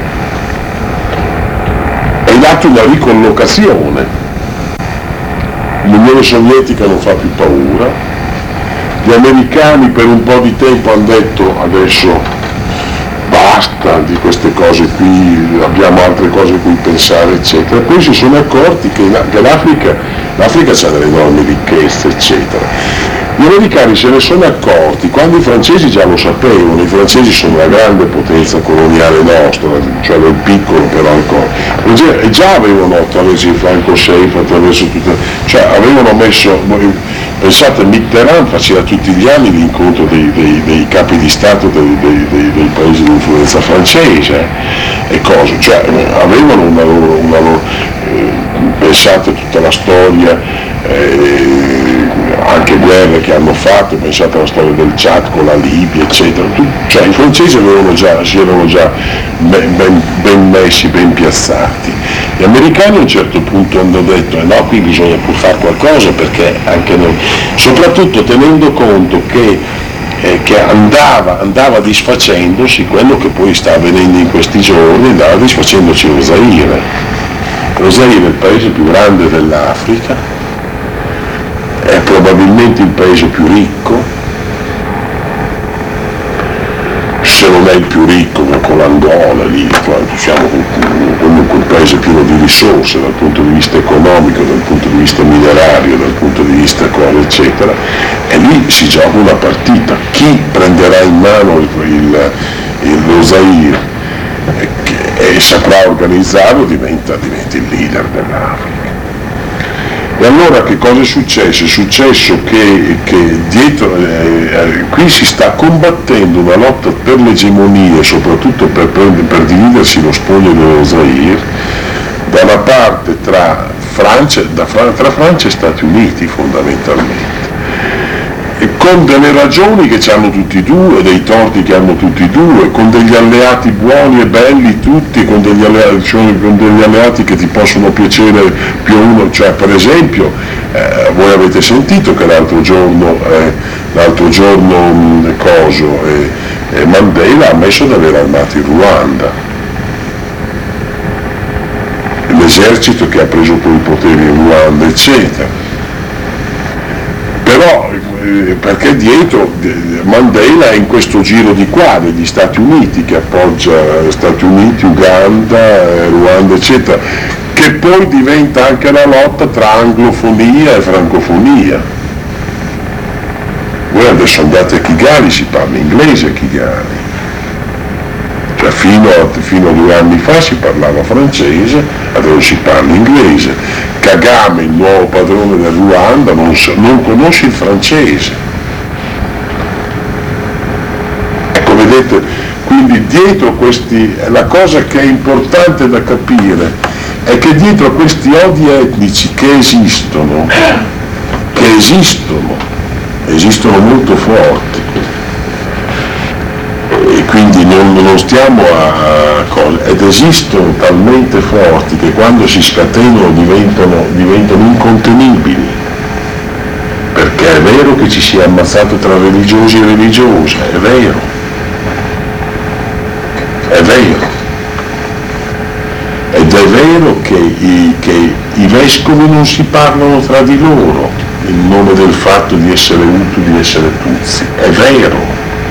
è in atto una ricollocazione. L'Unione Sovietica non fa più paura, gli americani per un po' di tempo hanno detto adesso basta di queste cose qui, abbiamo altre cose a cui pensare eccetera, poi si sono accorti che, che l'Africa, l'Africa c'ha delle enormi ricchezze eccetera. Gli americani se ne sono accorti quando i francesi già lo sapevano, i francesi sono una grande potenza coloniale nostra, cioè nel piccolo però ancora, e già avevano attraverso il Franco Safe, attraverso tutte, cioè avevano messo, pensate Mitterrand faceva tutti gli anni l'incontro dei, dei, dei capi di Stato dei, dei, dei, dei paesi di influenza francese e cose, cioè avevano una loro, una loro eh, pensate tutta la storia, eh, anche guerre che hanno fatto, pensate alla storia del Chad con la Libia eccetera, cioè i francesi avevano già, si erano già ben, ben, ben messi, ben piazzati. Gli americani a un certo punto hanno detto eh no, qui bisogna pur fare qualcosa perché anche noi, soprattutto tenendo conto che, eh, che andava, andava disfacendosi quello che poi sta avvenendo in questi giorni, andava disfacendosi lo Zaire. Lo Zaire è il paese più grande dell'Africa, è probabilmente il paese più ricco, se non è il più ricco con l'Angola, lì, diciamo, comunque il paese pieno di risorse dal punto di vista economico, dal punto di vista minerario, dal punto di vista cose eccetera, e lì si gioca una partita. Chi prenderà in mano il, il, il, lo Zaire e, e saprà organizzarlo diventa, diventa il leader dell'Africa. E allora che cosa è successo? È successo che, che dietro, eh, qui si sta combattendo una lotta per l'egemonia, soprattutto per, per, per dividersi lo spoglio dello Zaire, da una parte tra Francia, da, tra Francia e Stati Uniti fondamentalmente, e con delle ragioni che hanno tutti e due, dei torti che hanno tutti e due, con degli alleati buoni e belli tutti, con degli alleati, cioè, con degli alleati che ti possono piacere più uno, cioè per esempio eh, voi avete sentito che l'altro giorno, eh, l'altro giorno mh, Coso, eh, eh, Mandela ha ammesso di aver armato il Ruanda, l'esercito che ha preso poi i poteri in Ruanda eccetera. Però perché dietro Mandela è in questo giro di qua degli Stati Uniti che appoggia Stati Uniti, Uganda, Ruanda eccetera, che poi diventa anche la lotta tra anglofonia e francofonia. Voi adesso andate a Kigali, si parla inglese a Kigali, cioè fino a, fino a due anni fa si parlava francese, adesso si parla inglese. Kagame, il nuovo padrone del Ruanda, non, non conosce il francese. Ecco, vedete, quindi dietro questi, la cosa che è importante da capire è che dietro questi odi etnici che esistono, che esistono, esistono molto forti, e quindi non, non stiamo a cose, ed esistono talmente forti che quando si scatenano diventano, diventano incontenibili, perché è vero che ci si è ammazzato tra religiosi e religiose, è vero, è vero, ed è vero che i, che i vescovi non si parlano tra di loro in nome del fatto di essere Hutu, di essere Tutsi, è vero.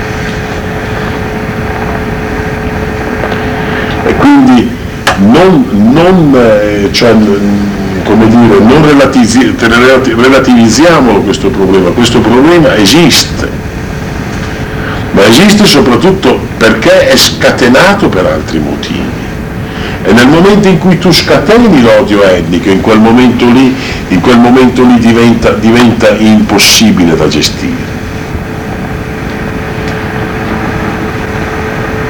Quindi non, non, eh, cioè, come dire, non relativizzi, relativizziamolo questo problema, questo problema esiste, ma esiste soprattutto perché è scatenato per altri motivi, e nel momento in cui tu scateni l'odio etnico, in quel momento lì, in quel momento lì diventa, diventa impossibile da gestire.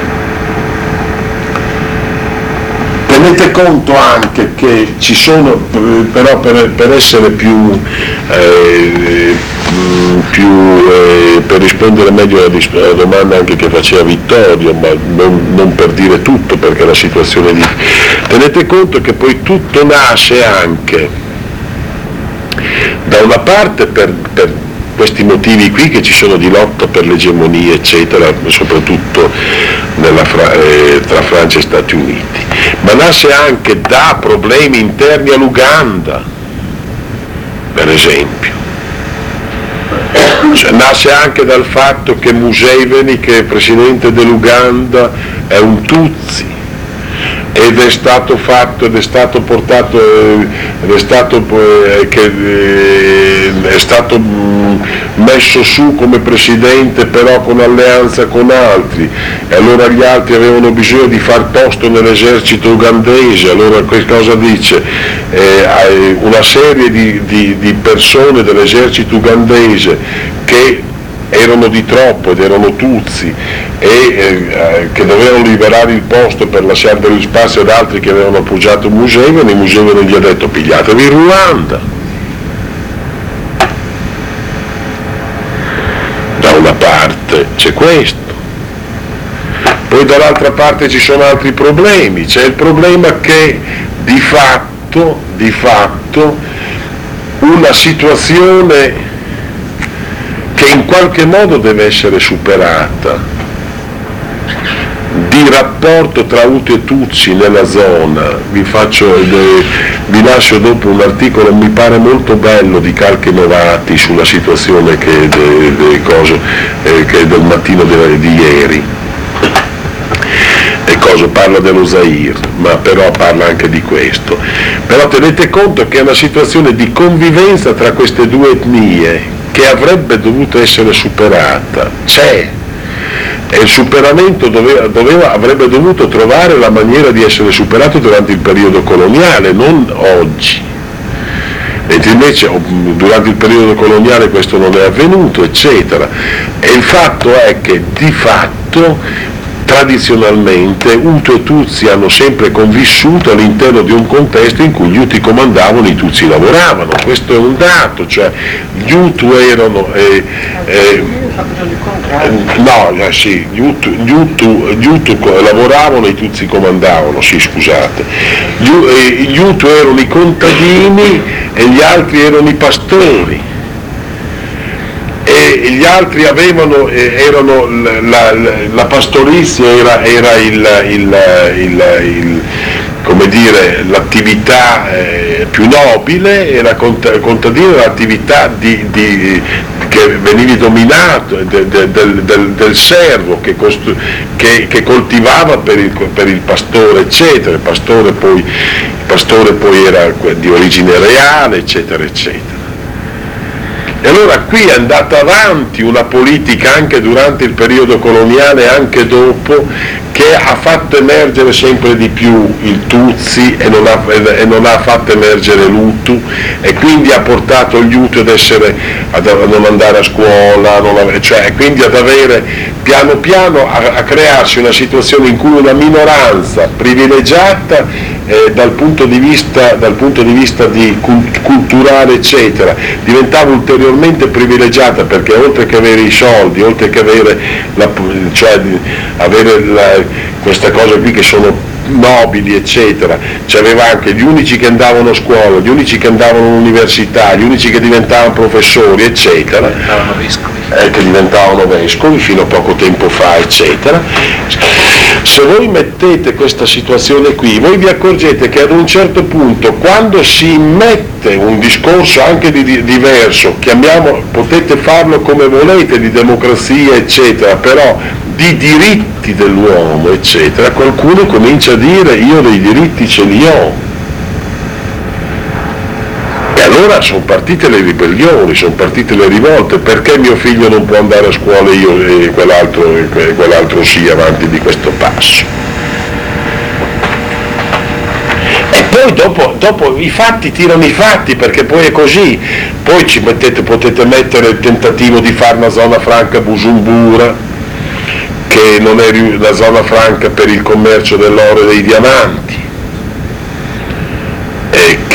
Tenete conto anche che ci sono, però per, per essere più, eh, più eh, per rispondere meglio alla domanda anche che faceva Vittorio, ma non, non per dire tutto perché la situazione è lì. Tenete conto che poi tutto nasce anche da una parte per, per questi motivi qui che ci sono di lotta per l'egemonia eccetera, soprattutto nella, eh, tra Francia e Stati Uniti, ma nasce anche da problemi interni all'Uganda, per esempio. Cioè, nasce anche dal fatto che Museveni, che è presidente dell'Uganda, è un Tutsi, ed è stato fatto, ed è stato portato, ed è stato, eh, che, eh, è stato mh, messo su come presidente però con alleanza con altri, e allora gli altri avevano bisogno di far posto nell'esercito ugandese, allora che cosa dice? Eh, una serie di, di, di persone dell'esercito ugandese che erano di troppo ed erano Tutsi e eh, che dovevano liberare il posto per lasciare dello spazio ad altri che avevano appoggiato Museveni, Museveni gli ha detto pigliatevi il Ruanda. Da una parte c'è questo, poi dall'altra parte ci sono altri problemi, c'è il problema che di fatto, di fatto una situazione che in qualche modo deve essere superata, di rapporto tra Hutu e Tutsi nella zona. Vi, faccio, vi lascio dopo un articolo, mi pare molto bello, di Calche Novati sulla situazione che, de, de coso, eh, che è del mattino de, di ieri. E cosa parla dello Zaire, ma però parla anche di questo. Però tenete conto che è una situazione di convivenza tra queste due etnie che avrebbe dovuto essere superata, c'è, e il superamento doveva, doveva, avrebbe dovuto trovare la maniera di essere superato durante il periodo coloniale, non oggi. Mentre invece durante il periodo coloniale questo non è avvenuto, eccetera. E il fatto è che di fatto tradizionalmente Hutu e Tutsi hanno sempre convissuto all'interno di un contesto in cui gli Hutu comandavano e i Tutsi lavoravano, questo è un dato, cioè gli Hutu erano eh, eh, no, eh, sì, gli Hutu, gli, Hutu, gli Hutu lavoravano e i Tutsi comandavano, sì scusate, gli, eh, gli Hutu erano i contadini e gli altri erano i pastori. E gli altri avevano, erano, la, la, la pastorizia era, era il, il, il, il, come dire, l'attività eh, più nobile, e la contadina era l'attività di, di, che venivi dominato de, de, del, del, del servo che, costru, che, che coltivava per il, per il pastore, eccetera. Il pastore poi, il pastore poi era di origine reale, eccetera, eccetera. E allora qui è andata avanti una politica anche durante il periodo coloniale e anche dopo, che ha fatto emergere sempre di più il Tutsi e non ha, e non ha fatto emergere l'Hutu, e quindi ha portato gli Hutu ad essere, ad, a non andare a scuola, non avere, cioè quindi ad avere piano piano a, a crearsi una situazione in cui una minoranza privilegiata eh, dal punto di vista, dal punto di vista di cult- culturale eccetera diventava ulteriormente privilegiata, perché oltre che avere i soldi, oltre che avere, la, cioè, avere la, queste cose qui che sono nobili eccetera, c'aveva anche gli unici che andavano a scuola, gli unici che andavano all'università, gli unici che diventavano professori eccetera, diventavano vescovi. Eh, che diventavano vescovi fino a poco tempo fa eccetera. Se voi mettete questa situazione qui, voi vi accorgete che ad un certo punto, quando si immette un discorso anche di, di diverso, chiamiamo, potete farlo come volete, di democrazia eccetera, però di diritti dell'uomo eccetera, qualcuno comincia a dire io dei diritti ce li ho. E allora sono partite le ribellioni, sono partite le rivolte, perché mio figlio non può andare a scuola e io e quell'altro, e quell'altro sì avanti di questo passo. E poi dopo, dopo i fatti tirano i fatti, perché poi è così, poi ci mettete, potete mettere il tentativo di fare una zona franca a Bujumbura, che non è la zona franca per il commercio dell'oro e dei diamanti,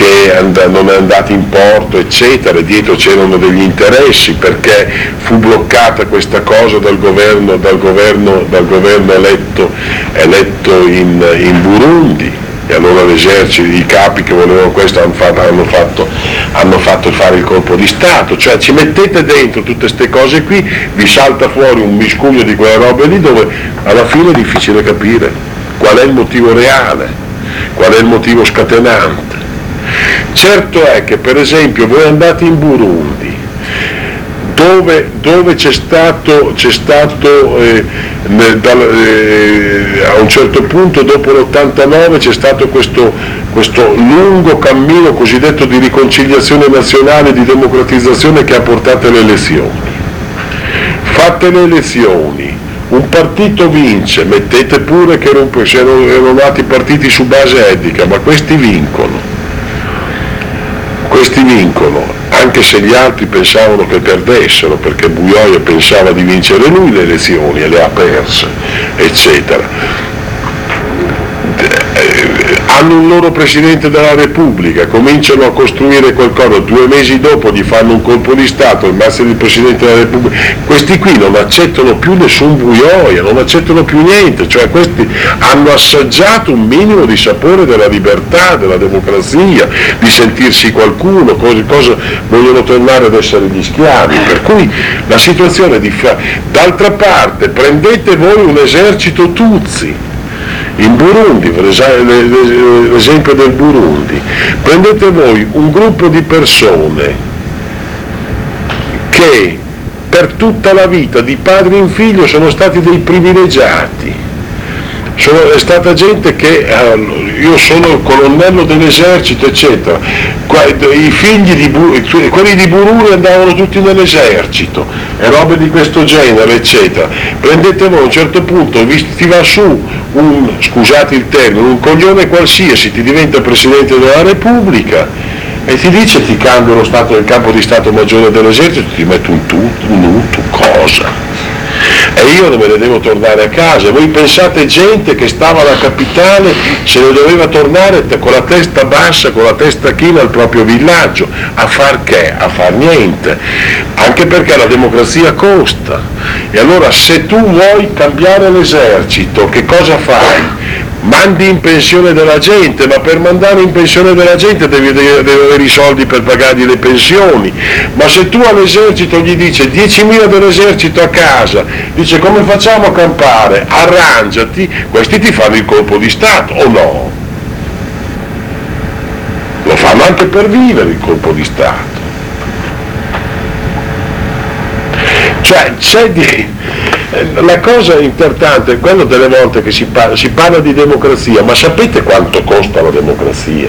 che and- non è andato in porto, eccetera, e dietro c'erano degli interessi perché fu bloccata questa cosa dal governo, dal governo, dal governo eletto, eletto in, in Burundi, e allora l'esercito, i capi che volevano questo hanno fatto, hanno fatto, hanno fatto fare il colpo di Stato. Cioè ci mettete dentro tutte queste cose qui, vi salta fuori un miscuglio di quelle robe lì dove alla fine è difficile capire qual è il motivo reale, qual è il motivo scatenante. Certo è che per esempio voi andate in Burundi dove, dove c'è stato, c'è stato eh, nel, dal, eh, a un certo punto dopo l'ottantanove c'è stato questo, questo lungo cammino cosiddetto di riconciliazione nazionale, di democratizzazione che ha portato alle elezioni. Fatte le elezioni, un partito vince, mettete pure che erano, erano nati partiti su base etnica, ma questi vincono. Questi vincono, anche se gli altri pensavano che perdessero, perché Buioia pensava di vincere lui le elezioni e le ha perse, eccetera. Hanno un loro Presidente della Repubblica, cominciano a costruire qualcosa, due mesi dopo gli fanno un colpo di Stato, il massimo del Presidente della Repubblica. Questi qui non accettano più nessun Buioia, non accettano più niente, cioè questi hanno assaggiato un minimo di sapore della libertà, della democrazia, di sentirsi qualcuno, cosa, cosa vogliono tornare ad essere gli schiavi, per cui la situazione è difficile. D'altra parte prendete voi un esercito Tutsi, in Burundi, per l'esempio del Burundi, prendete voi un gruppo di persone che per tutta la vita di padre in figlio sono stati dei privilegiati, sono, è stata gente che, io sono il colonnello dell'esercito, eccetera, i figli di quelli di Burundi andavano tutti nell'esercito e robe di questo genere, eccetera. Prendete voi a un certo punto, vi, ti va su un, scusate il termine, un coglione qualsiasi, ti diventa Presidente della Repubblica e ti dice ti cambio lo stato del capo di Stato Maggiore dell'esercito, ti metto un tu, un u, tu cosa? E io me ne devo tornare a casa. Voi pensate gente che stava alla capitale se ne doveva tornare con la testa bassa, con la testa china al proprio villaggio, a far che? A far niente, anche perché la democrazia costa. E allora se tu vuoi cambiare l'esercito, che cosa fai? Mandi in pensione della gente, ma per mandare in pensione della gente devi, devi avere i soldi per pagargli le pensioni. Ma se tu all'esercito gli dici diecimila dell'esercito a casa, dice come facciamo a campare? Arrangiati, questi ti fanno il colpo di Stato, o no? Lo fanno anche per vivere il colpo di Stato. Cioè c'è di... La cosa importante è quello delle volte che si parla, si parla di democrazia, ma sapete quanto costa la democrazia?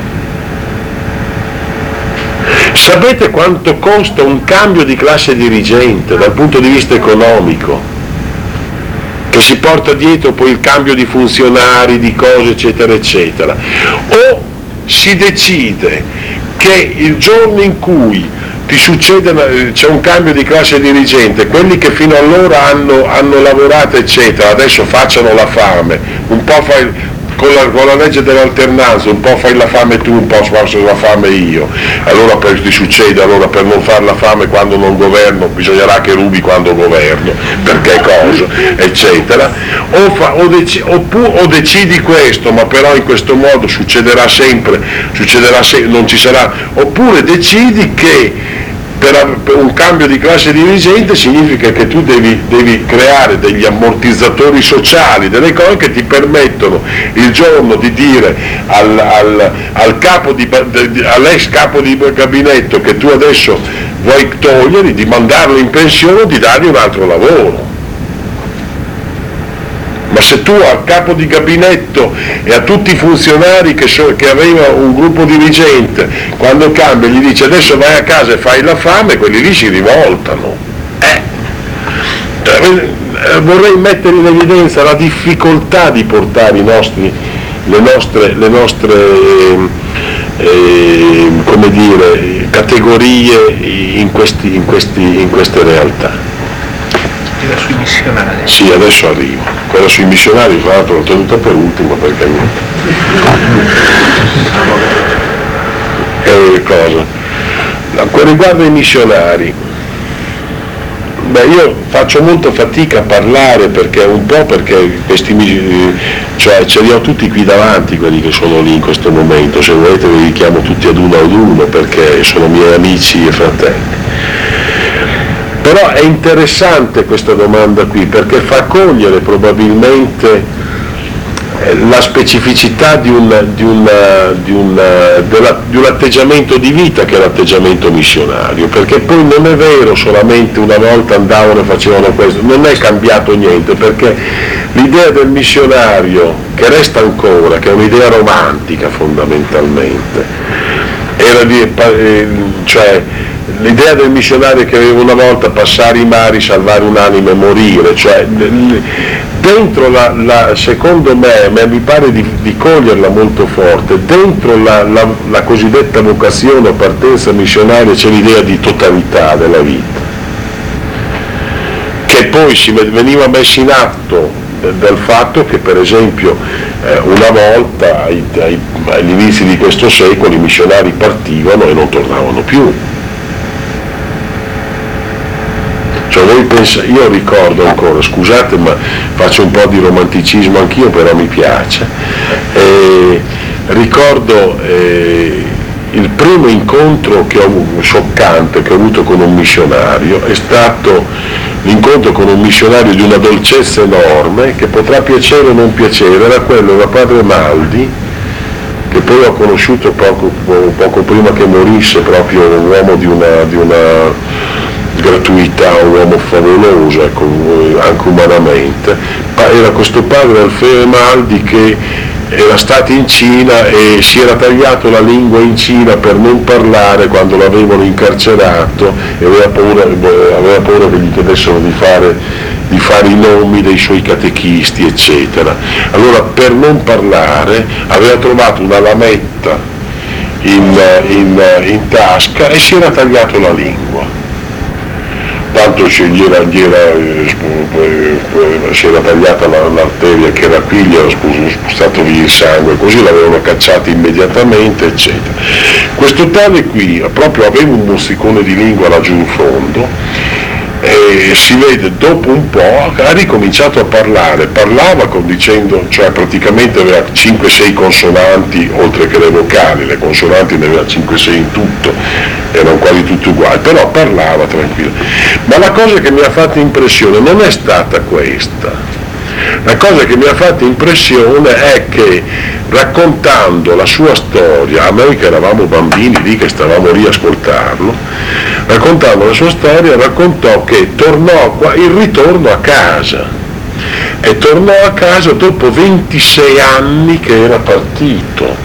Sapete quanto costa un cambio di classe dirigente dal punto di vista economico? Che si porta dietro poi il cambio di funzionari, di cose, eccetera, eccetera. O si decide che il giorno in cui ti succede, c'è un cambio di classe dirigente, quelli che fino allora hanno, hanno lavorato eccetera, adesso facciano la fame, un po' fai, con la, con la legge dell'alternanza, un po' fai la fame tu, un po' faccio la fame io, allora per, ti succede, allora per non fare la fame quando non governo bisognerà che rubi quando governo, perché cosa, eccetera, o, fa, o, dec, oppu, o decidi questo, ma però in questo modo succederà sempre, succederà se, non ci sarà, oppure decidi che per un cambio di classe dirigente significa che tu devi, devi creare degli ammortizzatori sociali, delle cose che ti permettono il giorno di dire al, al, al capo di, all'ex capo di gabinetto che tu adesso vuoi togliere, di mandarlo in pensione o di dargli un altro lavoro. Ma se tu al capo di gabinetto e a tutti i funzionari che, so, che aveva un gruppo dirigente, quando cambia gli dice adesso vai a casa e fai la fame, quelli lì si rivoltano. Eh. Vorrei mettere in evidenza la difficoltà di portare i nostri, le nostre, le nostre eh, come dire, categorie in, questi, in, questi, in queste realtà. Quella sui missionari. Sì, adesso arrivo. Quella sui missionari, tra l'altro l'ho tenuta per ultimo perché eh, cosa. No, riguardo ai missionari, beh, io faccio molto fatica a parlare perché un po' perché questi, cioè ce li ho tutti qui davanti quelli che sono lì in questo momento, se volete ve li chiamo tutti ad uno ad uno perché sono miei amici e fratelli. Però è interessante questa domanda qui perché fa cogliere probabilmente la specificità di un, di, un, di, un, della, di un atteggiamento di vita che è l'atteggiamento missionario, perché poi non è vero solamente una volta andavano e facevano questo, non è cambiato niente, perché l'idea del missionario che resta ancora, che è un'idea romantica fondamentalmente, era di, cioè l'idea del missionario che aveva una volta passare i mari, salvare un'anima e morire, cioè dentro la, la secondo me, me mi pare di, di coglierla molto forte, dentro la, la, la cosiddetta vocazione o partenza missionaria c'è l'idea di totalità della vita, che poi si veniva messa in atto dal fatto che per esempio eh, una volta ai, ai, agli inizi di questo secolo i missionari partivano e non tornavano più. Cioè voi pensate, io ricordo ancora, scusate ma faccio un po' di romanticismo anch'io, però mi piace, eh, ricordo eh, il primo incontro che ho, scioccante che ho avuto con un missionario è stato l'incontro con un missionario di una dolcezza enorme, che potrà piacere o non piacere, era quello da padre Maldi, che poi ho conosciuto poco, poco prima che morisse, proprio un uomo di una, di una gratuità, un uomo favoloso, ecco, anche umanamente. Era questo padre Alfeo Maldi che era stato in Cina e si era tagliato la lingua in Cina per non parlare quando l'avevano incarcerato e aveva paura, aveva paura che gli chiedessero di fare, di fare i nomi dei suoi catechisti, eccetera. Allora per non parlare aveva trovato una lametta in, in, in tasca e si era tagliato la lingua. Tanto si, gli era, gli era, eh, si era tagliata la, l'arteria che era qui, gli era spostato via il sangue, così l'avevano cacciato immediatamente, eccetera. Questo tale qui proprio aveva un mozzicone di lingua laggiù in fondo e si vede dopo un po' ha ricominciato a parlare, parlava con, dicendo, cioè praticamente aveva cinque sei consonanti oltre che le vocali, le consonanti ne aveva cinque sei in tutto, erano quasi tutte uguali, però parlava tranquillo. Ma la cosa che mi ha fatto impressione non è stata questa. La cosa che mi ha fatto impressione è che raccontando la sua storia, a noi che eravamo bambini lì, che stavamo lì a ascoltarlo, raccontando la sua storia, raccontò che tornò il ritorno a casa e tornò a casa dopo ventisei anni che era partito,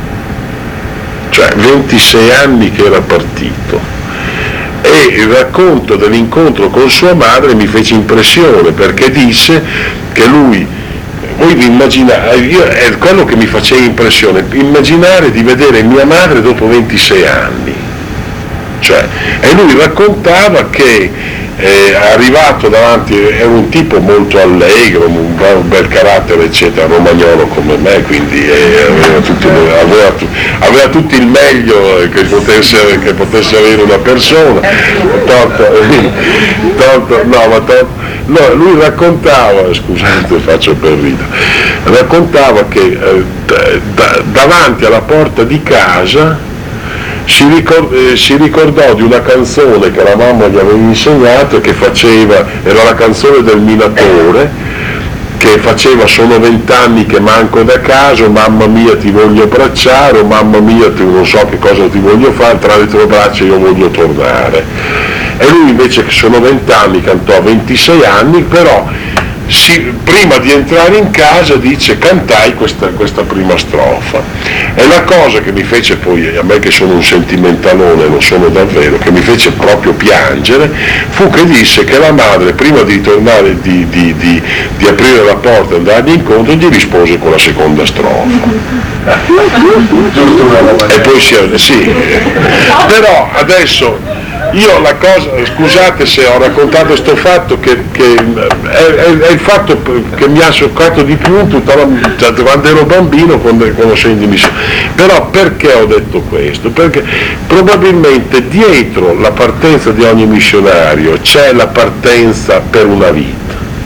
cioè ventisei anni che era partito. E il racconto dell'incontro con sua madre mi fece impressione perché disse che lui, voi vi immaginate, io, è quello che mi faceva impressione, immaginare di vedere mia madre dopo ventisei anni, cioè, e lui raccontava che eh, arrivato davanti, era un tipo molto allegro, un bel, un bel carattere eccetera, romagnolo come me, quindi eh, aveva, tutto, aveva, aveva tutto il meglio che potesse, che potesse avere una persona, tolto, tolto, no, ma tolto, no, lui raccontava, scusate faccio per ridere, raccontava che eh, da, davanti alla porta di casa Si, ricord- eh, si ricordò di una canzone che la mamma gli aveva insegnato, che faceva, era la canzone del Minatore, che faceva sono vent'anni che manco da casa, mamma mia ti voglio abbracciare, o mamma mia ti, non so che cosa ti voglio fare, tra le tue braccia io voglio tornare. E lui invece che sono vent'anni cantò ventisei anni, però si, prima di entrare in casa dice cantai questa, questa prima strofa. E la cosa che mi fece poi, a me che sono un sentimentalone, lo sono davvero, che mi fece proprio piangere, fu che disse che la madre prima di tornare, di, di, di, di aprire la porta e andargli incontro, gli rispose con la seconda strofa. E poi si, sì, però adesso io la cosa, scusate se ho raccontato questo fatto che, che è, è, è il fatto che mi ha scioccato di più tutta la, cioè, quando ero bambino conoscendo i missioni. Però perché ho detto questo? Perché probabilmente dietro la partenza di ogni missionario c'è la partenza per una vita.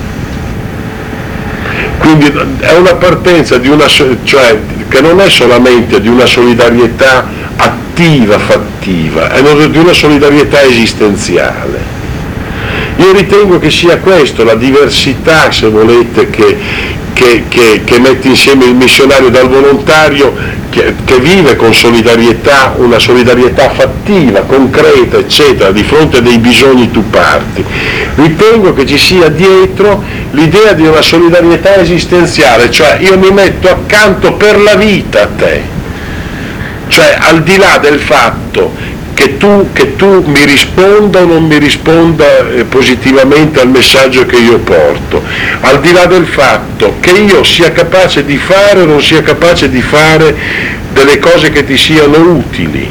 Quindi è una partenza di una, cioè, che non è solamente di una solidarietà attiva, fattiva, è di una solidarietà esistenziale. Io ritengo che sia questo, la diversità, se volete, che, che, che, che mette insieme il missionario dal volontario che, che vive con solidarietà, una solidarietà fattiva, concreta, eccetera, di fronte a dei bisogni tu parti. Ritengo che ci sia dietro l'idea di una solidarietà esistenziale, cioè io mi metto accanto per la vita a te, cioè al di là del fatto che tu, che tu mi risponda o non mi risponda eh, positivamente al messaggio che io porto, al di là del fatto che io sia capace di fare o non sia capace di fare delle cose che ti siano utili.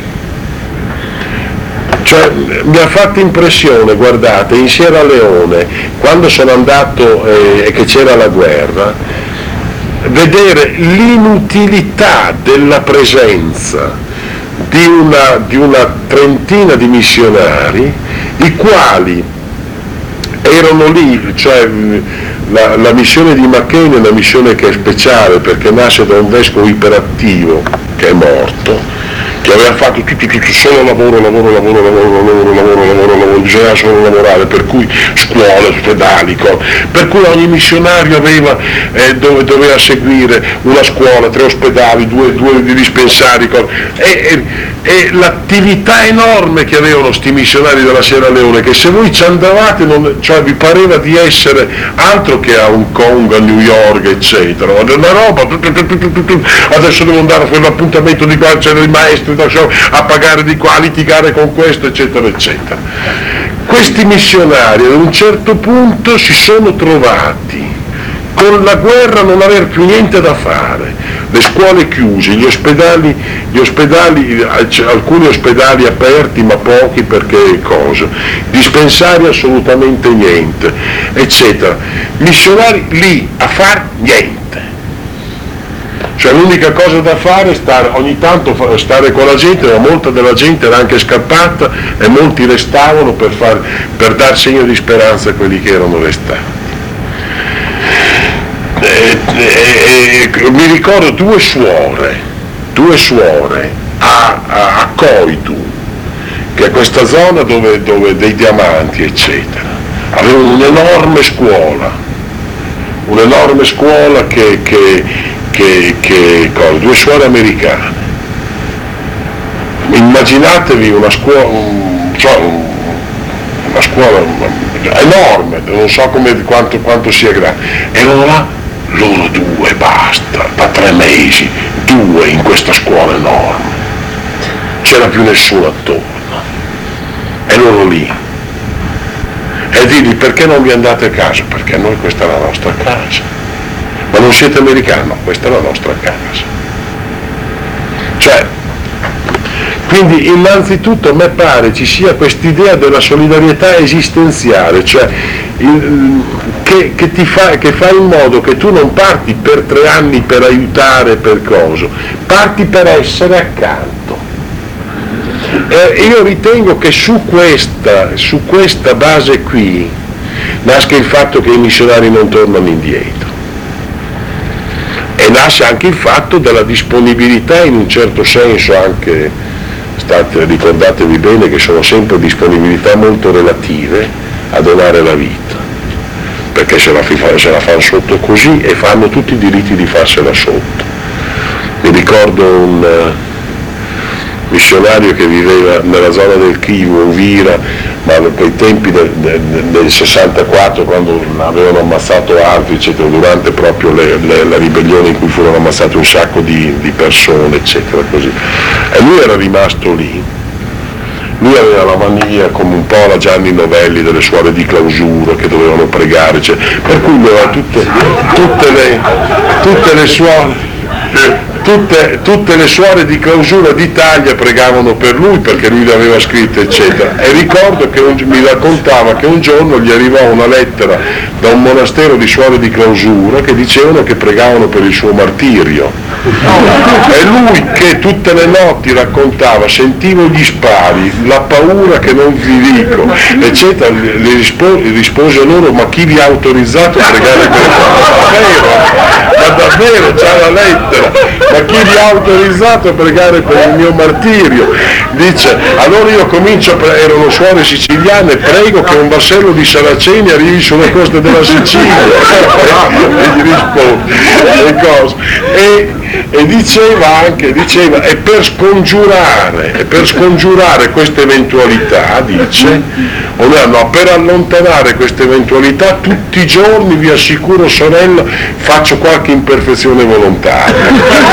Cioè, mi ha fatto impressione, guardate, in Sierra Leone, quando sono andato eh, e che c'era la guerra, vedere l'inutilità della presenza di una, di una trentina di missionari, i quali erano lì, cioè la, la missione di McCain è una missione che è speciale perché nasce da un vescovo iperattivo che è morto, che aveva fatto tutto, tutto solo lavoro, lavoro, lavoro, lavoro, lavoro, lavoro, lavoro, lavoro, bisognava solo lavorare, per cui scuole, ospedali, per cui ogni missionario aveva, eh, dove, doveva seguire una scuola, tre ospedali, due, due dispensari, e, e, e l'attività enorme che avevano sti missionari della Sierra Leone, che se voi ci andavate, non, cioè vi pareva di essere altro che a Hong Kong, a New York, eccetera, una roba, adesso devo andare a fare l'appuntamento di qua, c'erano i maestri a pagare di qua, a litigare con questo, eccetera, eccetera. Questi missionari ad un certo punto si sono trovati con la guerra a non aver più niente da fare, le scuole chiuse, gli ospedali, gli ospedali, alcuni ospedali aperti ma pochi perché cosa, dispensari assolutamente niente, eccetera. Missionari lì a far niente. Cioè l'unica cosa da fare è stare, ogni tanto stare con la gente, ma molta della gente era anche scappata e molti restavano per, far, per dar segno di speranza a quelli che erano restati. E, e, e, mi ricordo due suore, due suore a, a, a Koidu, che è questa zona dove, dove dei diamanti, eccetera, avevano un'enorme scuola, un'enorme scuola che... che Che, che cosa, due suore americane. Immaginatevi una scuola, un, cioè un, una scuola enorme, non so come, quanto, quanto sia grande, erano là loro due, basta, da tre mesi, due in questa scuola enorme, c'era più nessuno attorno, e loro lì. E digli perché non vi andate a casa? Perché noi questa è la nostra casa. Ma non siete americani? No, questa è la nostra casa. Cioè, quindi innanzitutto a me pare ci sia quest'idea della solidarietà esistenziale, cioè il, che, che, ti fa, che fa in modo che tu non parti per tre anni per aiutare, per cosa, parti per essere accanto. E io ritengo che su questa, su questa base qui nasca il fatto che i missionari non tornano indietro. E nasce anche il fatto della disponibilità, in un certo senso anche, state, ricordatevi bene che sono sempre disponibilità molto relative a donare la vita, perché se la, se la fanno sotto così e fanno tutti i diritti di farsela sotto. Mi ricordo un uh, missionario che viveva nella zona del Kivu, Uvira, ma a quei tempi del, del, del sessantaquattro, quando avevano ammazzato altri, eccetera, durante proprio le, le, la ribellione in cui furono ammazzate un sacco di, di persone, eccetera, così. E lui era rimasto lì, lui aveva la mania come un po' la Gianni Novelli delle suore di clausura che dovevano pregare, eccetera. Per cui lui aveva tutte, tutte, le, tutte le suore tutte, tutte le suore di clausura d'Italia pregavano per lui perché lui le aveva scritte eccetera, e ricordo che un, mi raccontava che un giorno gli arrivò una lettera da un monastero di suore di clausura che dicevano che pregavano per il suo martirio, e lui che tutte le notti raccontava, sentivo gli spari, la paura che non vi dico eccetera, le rispose, rispose loro: ma chi vi ha autorizzato a pregare per me? Ma davvero c'è la lettera, ma chi vi ha autorizzato a pregare per il mio martirio? Dice, allora io comincio, erano suore siciliane, prego che un vascello di saraceni arrivi sulle coste della Sicilia e gli risponde le cose. E, e diceva anche, diceva, e per scongiurare, e per scongiurare questa eventualità, dice, o no, per allontanare questa eventualità, tutti i giorni vi assicuro, sorella, faccio qualche imperfezione volontaria.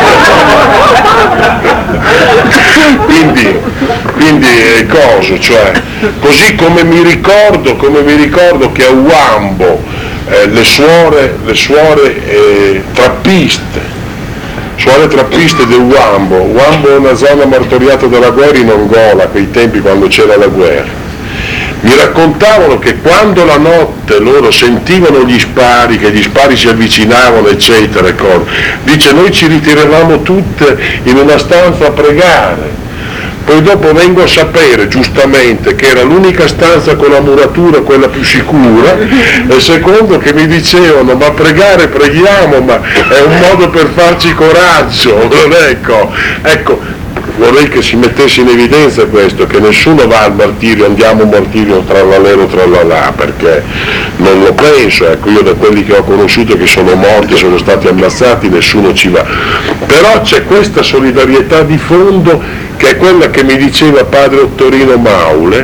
quindi, quindi eh, cosa, cioè, così come mi ricordo, come mi ricordo che a Uambo eh, le suore, le suore eh, trappiste, suore trappiste di Uambo, Uambo è una zona martoriata dalla guerra in Angola, a quei tempi quando c'era la guerra, mi raccontavano che quando la notte loro sentivano gli spari, che gli spari si avvicinavano eccetera, dice noi ci ritiravamo tutte in una stanza a pregare, poi dopo vengo a sapere giustamente che era l'unica stanza con la muratura, quella più sicura, e secondo che mi dicevano ma pregare preghiamo, ma è un modo per farci coraggio, non ecco, ecco. Vorrei che si mettesse in evidenza questo, che nessuno va al martirio, andiamo al martirio tralalero tralalà, perché non lo penso, ecco, io da quelli che ho conosciuto che sono morti, sono stati ammazzati, nessuno ci va. Però c'è questa solidarietà di fondo che è quella che mi diceva padre Ottorino Maule,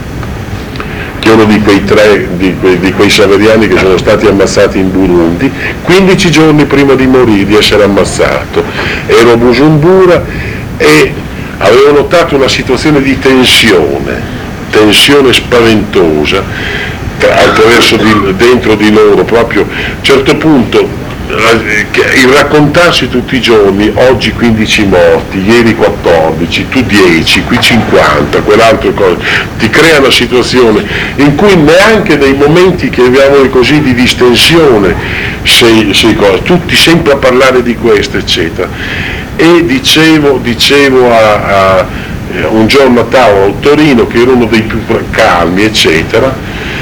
che è uno di quei tre, di quei, di quei saveriani che sono stati ammazzati in Burundi, quindici giorni prima di morire, di essere ammazzato. Ero a Bujumbura e avevo notato una situazione di tensione, tensione spaventosa attraverso di, dentro di loro, proprio a un certo punto il raccontarsi tutti i giorni, oggi quindici morti, ieri quattordici, tu dieci, qui cinquanta, quell'altro cosa, ti crea una situazione in cui neanche nei momenti che abbiamo così di distensione sei, sei cosa, tutti sempre a parlare di questo eccetera. E dicevo, dicevo a, a, un giorno a tavola a Torino, che era uno dei più calmi eccetera,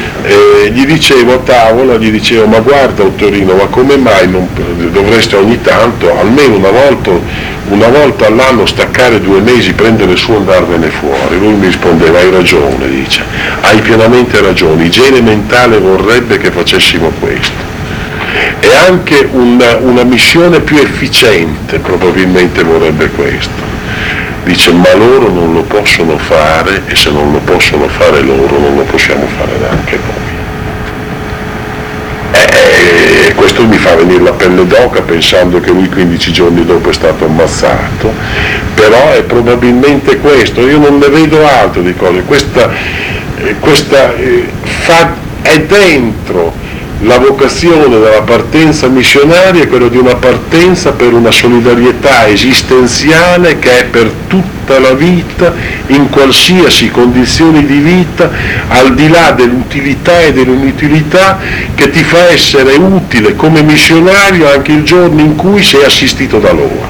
e gli dicevo a tavola, gli dicevo ma guarda Torino, ma come mai non dovreste ogni tanto, almeno una volta, una volta all'anno staccare due mesi, prendere su e andarvene fuori? Lui mi rispondeva hai ragione, dice, hai pienamente ragione, igiene mentale vorrebbe che facessimo questo. E anche una, una missione più efficiente probabilmente vorrebbe questo. Dice ma loro non lo possono fare, e se non lo possono fare loro non lo possiamo fare neanche noi. E, e questo mi fa venire la pelle d'oca pensando che lui quindici giorni dopo è stato ammazzato, però è probabilmente questo, io non ne vedo altro di cose, questa, questa eh, fa, è dentro la vocazione della partenza missionaria è quella di una partenza per una solidarietà esistenziale che è per tutta la vita, in qualsiasi condizioni di vita, al di là dell'utilità e dell'inutilità, che ti fa essere utile come missionario anche il giorno in cui sei assistito da loro.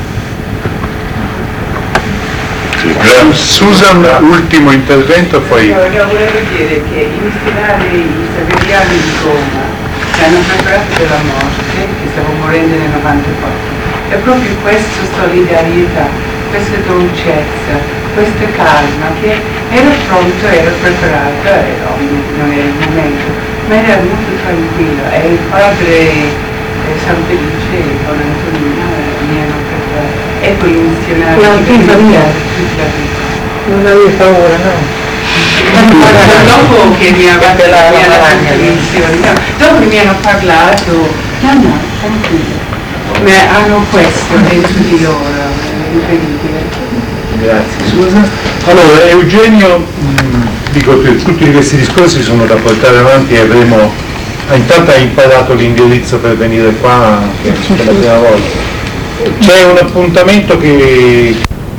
Susan, ultimo intervento, poi... Io volevo dire che i missionari saveriani di Roma ci hanno preparato della morte, che stavo morendo nel novantaquattro, e proprio questa solidarietà, questa dolcezza, questa calma, che ero pronto, ero preparata, e non era il momento, ma era molto tranquilla, e il padre eh, San Felice e Don Antonino mi hanno preparato. Ecco i missionari che mi hanno tutta la vita. Non avevi paura, no? Dopo che mi hanno no, dopo che mi hanno parlato, no no, tranquillo, ma hanno questo dentro di loro, incredibile. Grazie Susan. Allora Eugenio, mh, dico che tutti questi discorsi sono da portare avanti e avremo, intanto hai imparato l'indirizzo per venire qua, che è la prima volta. C'è un appuntamento che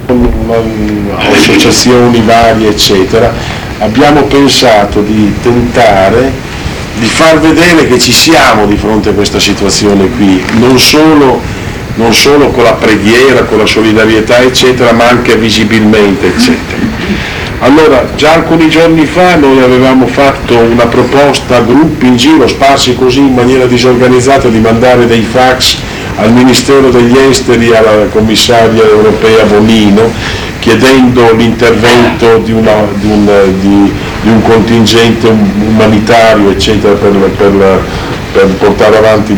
associazioni varie eccetera, abbiamo pensato di tentare di far vedere che ci siamo di fronte a questa situazione qui, non solo, non solo con la preghiera, con la solidarietà eccetera, ma anche visibilmente eccetera. Allora, già alcuni giorni fa noi avevamo fatto una proposta a gruppi in giro, sparsi così in maniera disorganizzata, di mandare dei fax al Ministero degli Esteri, alla commissaria europea Bonino, chiedendo l'intervento di, una, di, un, di, di un contingente umanitario eccetera, per, per, per portare avanti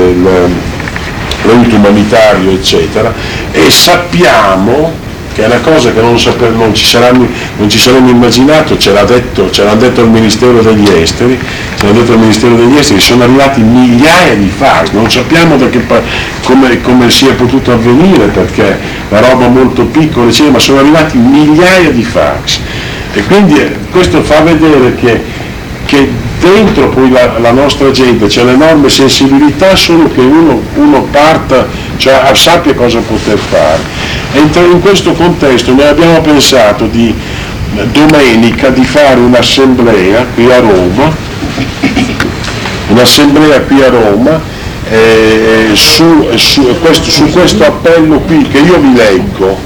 l'aiuto umanitario eccetera, e sappiamo che è una cosa che non, sape, non, ci, saranno, non ci saremmo immaginato, ce l'ha detto, ce l'ha detto il Ministero degli Esteri, ce l'ha detto il Ministero degli Esteri, sono arrivati migliaia di fax, non sappiamo da che, come, come sia potuto avvenire, perché la roba molto piccola, eccetera, ma sono arrivati migliaia di fax, e quindi questo fa vedere che, che dentro poi la, la nostra gente c'è un'enorme sensibilità, solo che uno, uno parta, cioè sappia cosa poter fare. E in questo contesto noi abbiamo pensato di domenica di fare un'assemblea qui a Roma, un'assemblea qui a Roma eh, su, su, questo, su questo appello qui che io vi leggo.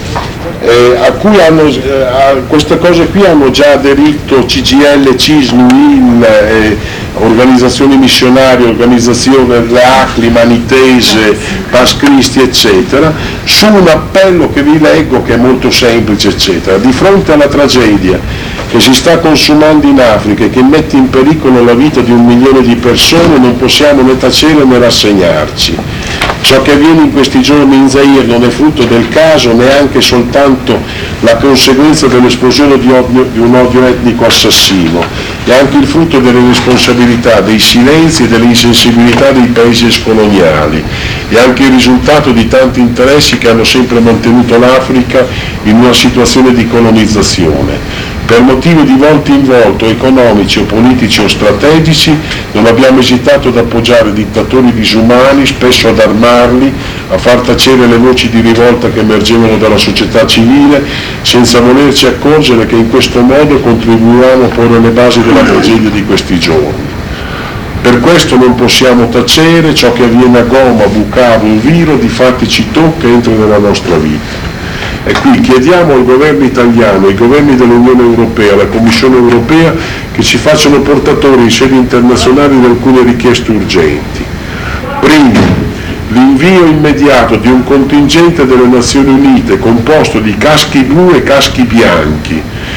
Eh, a cui hanno, eh, a queste cose qui hanno già aderito C G I L, C I S L, U I L, eh, organizzazioni missionarie, organizzazione A C L I, Manitese, Pax Christi eccetera, su un appello che vi leggo che è molto semplice eccetera. Di fronte alla tragedia che si sta consumando in Africa e che mette in pericolo la vita di un milione di persone, non possiamo né tacere né rassegnarci. Ciò che avviene in questi giorni in Zaire non è frutto del caso, neanche soltanto la conseguenza dell'esplosione di, odio, di un odio etnico assassino, è anche il frutto delle responsabilità, dei silenzi e delle insensibilità dei paesi escoloniali, è anche il risultato di tanti interessi che hanno sempre mantenuto l'Africa in una situazione di colonizzazione. Per motivi di volta in volta, economici o politici o strategici, non abbiamo esitato ad appoggiare dittatori disumani, spesso ad armarli, a far tacere le voci di rivolta che emergevano dalla società civile, senza volerci accorgere che in questo modo contribuiamo a porre le basi della tragedia di questi giorni. Per questo non possiamo tacere, ciò che avviene a Goma, Bukavu, Uviro, di fatti ci tocca e entra nella nostra vita. E qui chiediamo al governo italiano, ai governi dell'Unione Europea, alla Commissione Europea, che ci facciano portatori in sedi internazionali di alcune richieste urgenti. Primo, l'invio immediato di un contingente delle Nazioni Unite composto di caschi blu e caschi bianchi,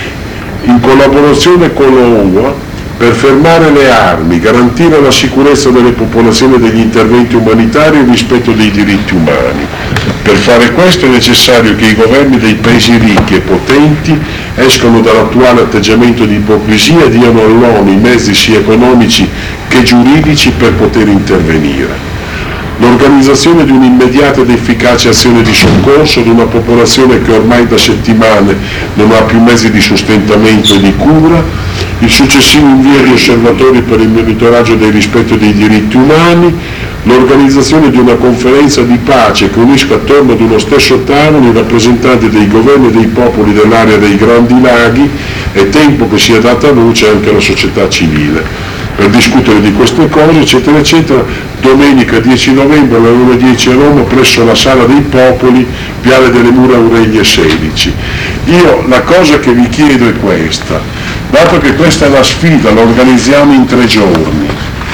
in collaborazione con l'O U A, per fermare le armi, garantire la sicurezza delle popolazioni e degli interventi umanitari e il rispetto dei diritti umani. Per fare questo è necessario che i governi dei paesi ricchi e potenti escano dall'attuale atteggiamento di ipocrisia e diano all'ONU i mezzi sia economici che giuridici per poter intervenire. L'organizzazione di un'immediata ed efficace azione di soccorso ad una popolazione che ormai da settimane non ha più mezzi di sostentamento e di cura, il successivo invio di osservatori per il monitoraggio del rispetto dei diritti umani, l'organizzazione di una conferenza di pace che unisca attorno ad uno stesso tavolo i rappresentanti dei governi e dei popoli dell'area dei Grandi Laghi, è tempo che sia data luce anche alla società civile. Per discutere di queste cose, eccetera, eccetera, domenica dieci novembre alle ore dieci a Roma presso la Sala dei Popoli, Viale delle Mura Aurelie sedici. Io la cosa che vi chiedo è questa, dato che questa è una sfida, la organizziamo in tre giorni,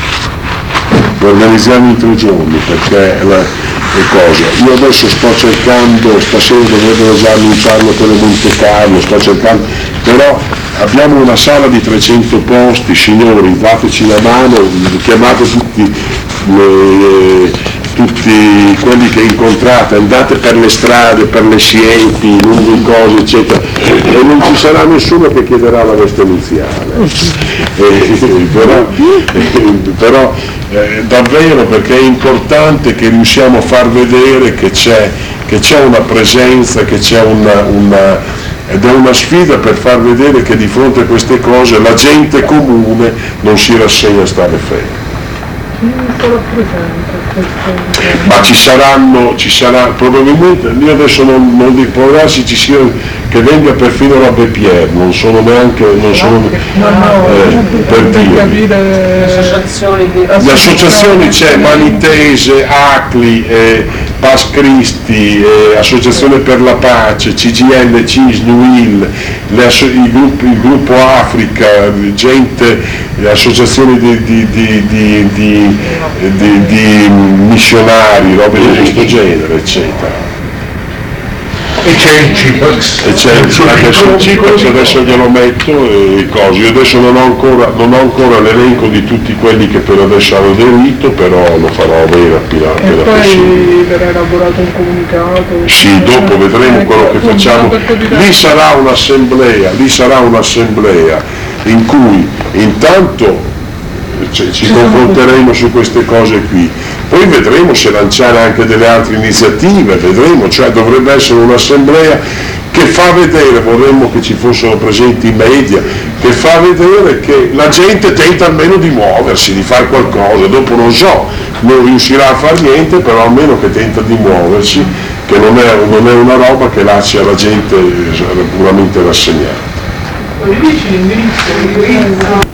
lo organizziamo in tre giorni perché la, le cose, io adesso sto cercando, stasera dovrebbero già annunciarlo per le Monte Carlo, sto cercando, però abbiamo una sala di trecento posti, signori, dateci la mano, chiamate tutti, le, tutti quelli che incontrate, andate per le strade, per le siepi, lungo i cosi, eccetera, e non ci sarà nessuno che chiederà la veste nuziale. Eh, però eh, però eh, davvero, perché è importante che riusciamo a far vedere che c'è, che c'è una presenza, che c'è una, una ed è una sfida per far vedere che di fronte a queste cose la gente comune non si rassegna a stare ferma. Ma ci saranno, ci sarà, probabilmente, io adesso non, non dico, può darsi ci sia, che venga perfino la Bepier, non sono neanche, non sono, eh, per dire. Le associazioni c'è Manitese, Acli, eh, Pas Christi, eh, Associazione per la Pace, C G L, C I S, NUIL, le asso- il, gruppo, il gruppo Africa, gente, le associazioni di, di, di, di, di, di, di missionari, robe di questo genere, eccetera. E c'è il Cipax. E c'è adesso il Cipax, adesso glielo metto e cose. Io adesso non ho ancora, non ho ancora l'elenco di tutti quelli che per adesso hanno aderito, però lo farò avere appena, appena possibile. E poi verrà elaborato un comunicato. Sì, dopo vedremo quello che facciamo. Lì sarà un'assemblea, lì sarà un'assemblea in cui intanto ci, ci confronteremo su queste cose qui, poi vedremo se lanciare anche delle altre iniziative, vedremo, cioè dovrebbe essere un'assemblea che fa vedere, vorremmo che ci fossero presenti i media, che fa vedere che la gente tenta almeno di muoversi, di fare qualcosa, dopo non so, non riuscirà a fare niente, però almeno che tenta di muoversi, che non è, non è una roba che lascia la gente puramente rassegnata. L'indirizzo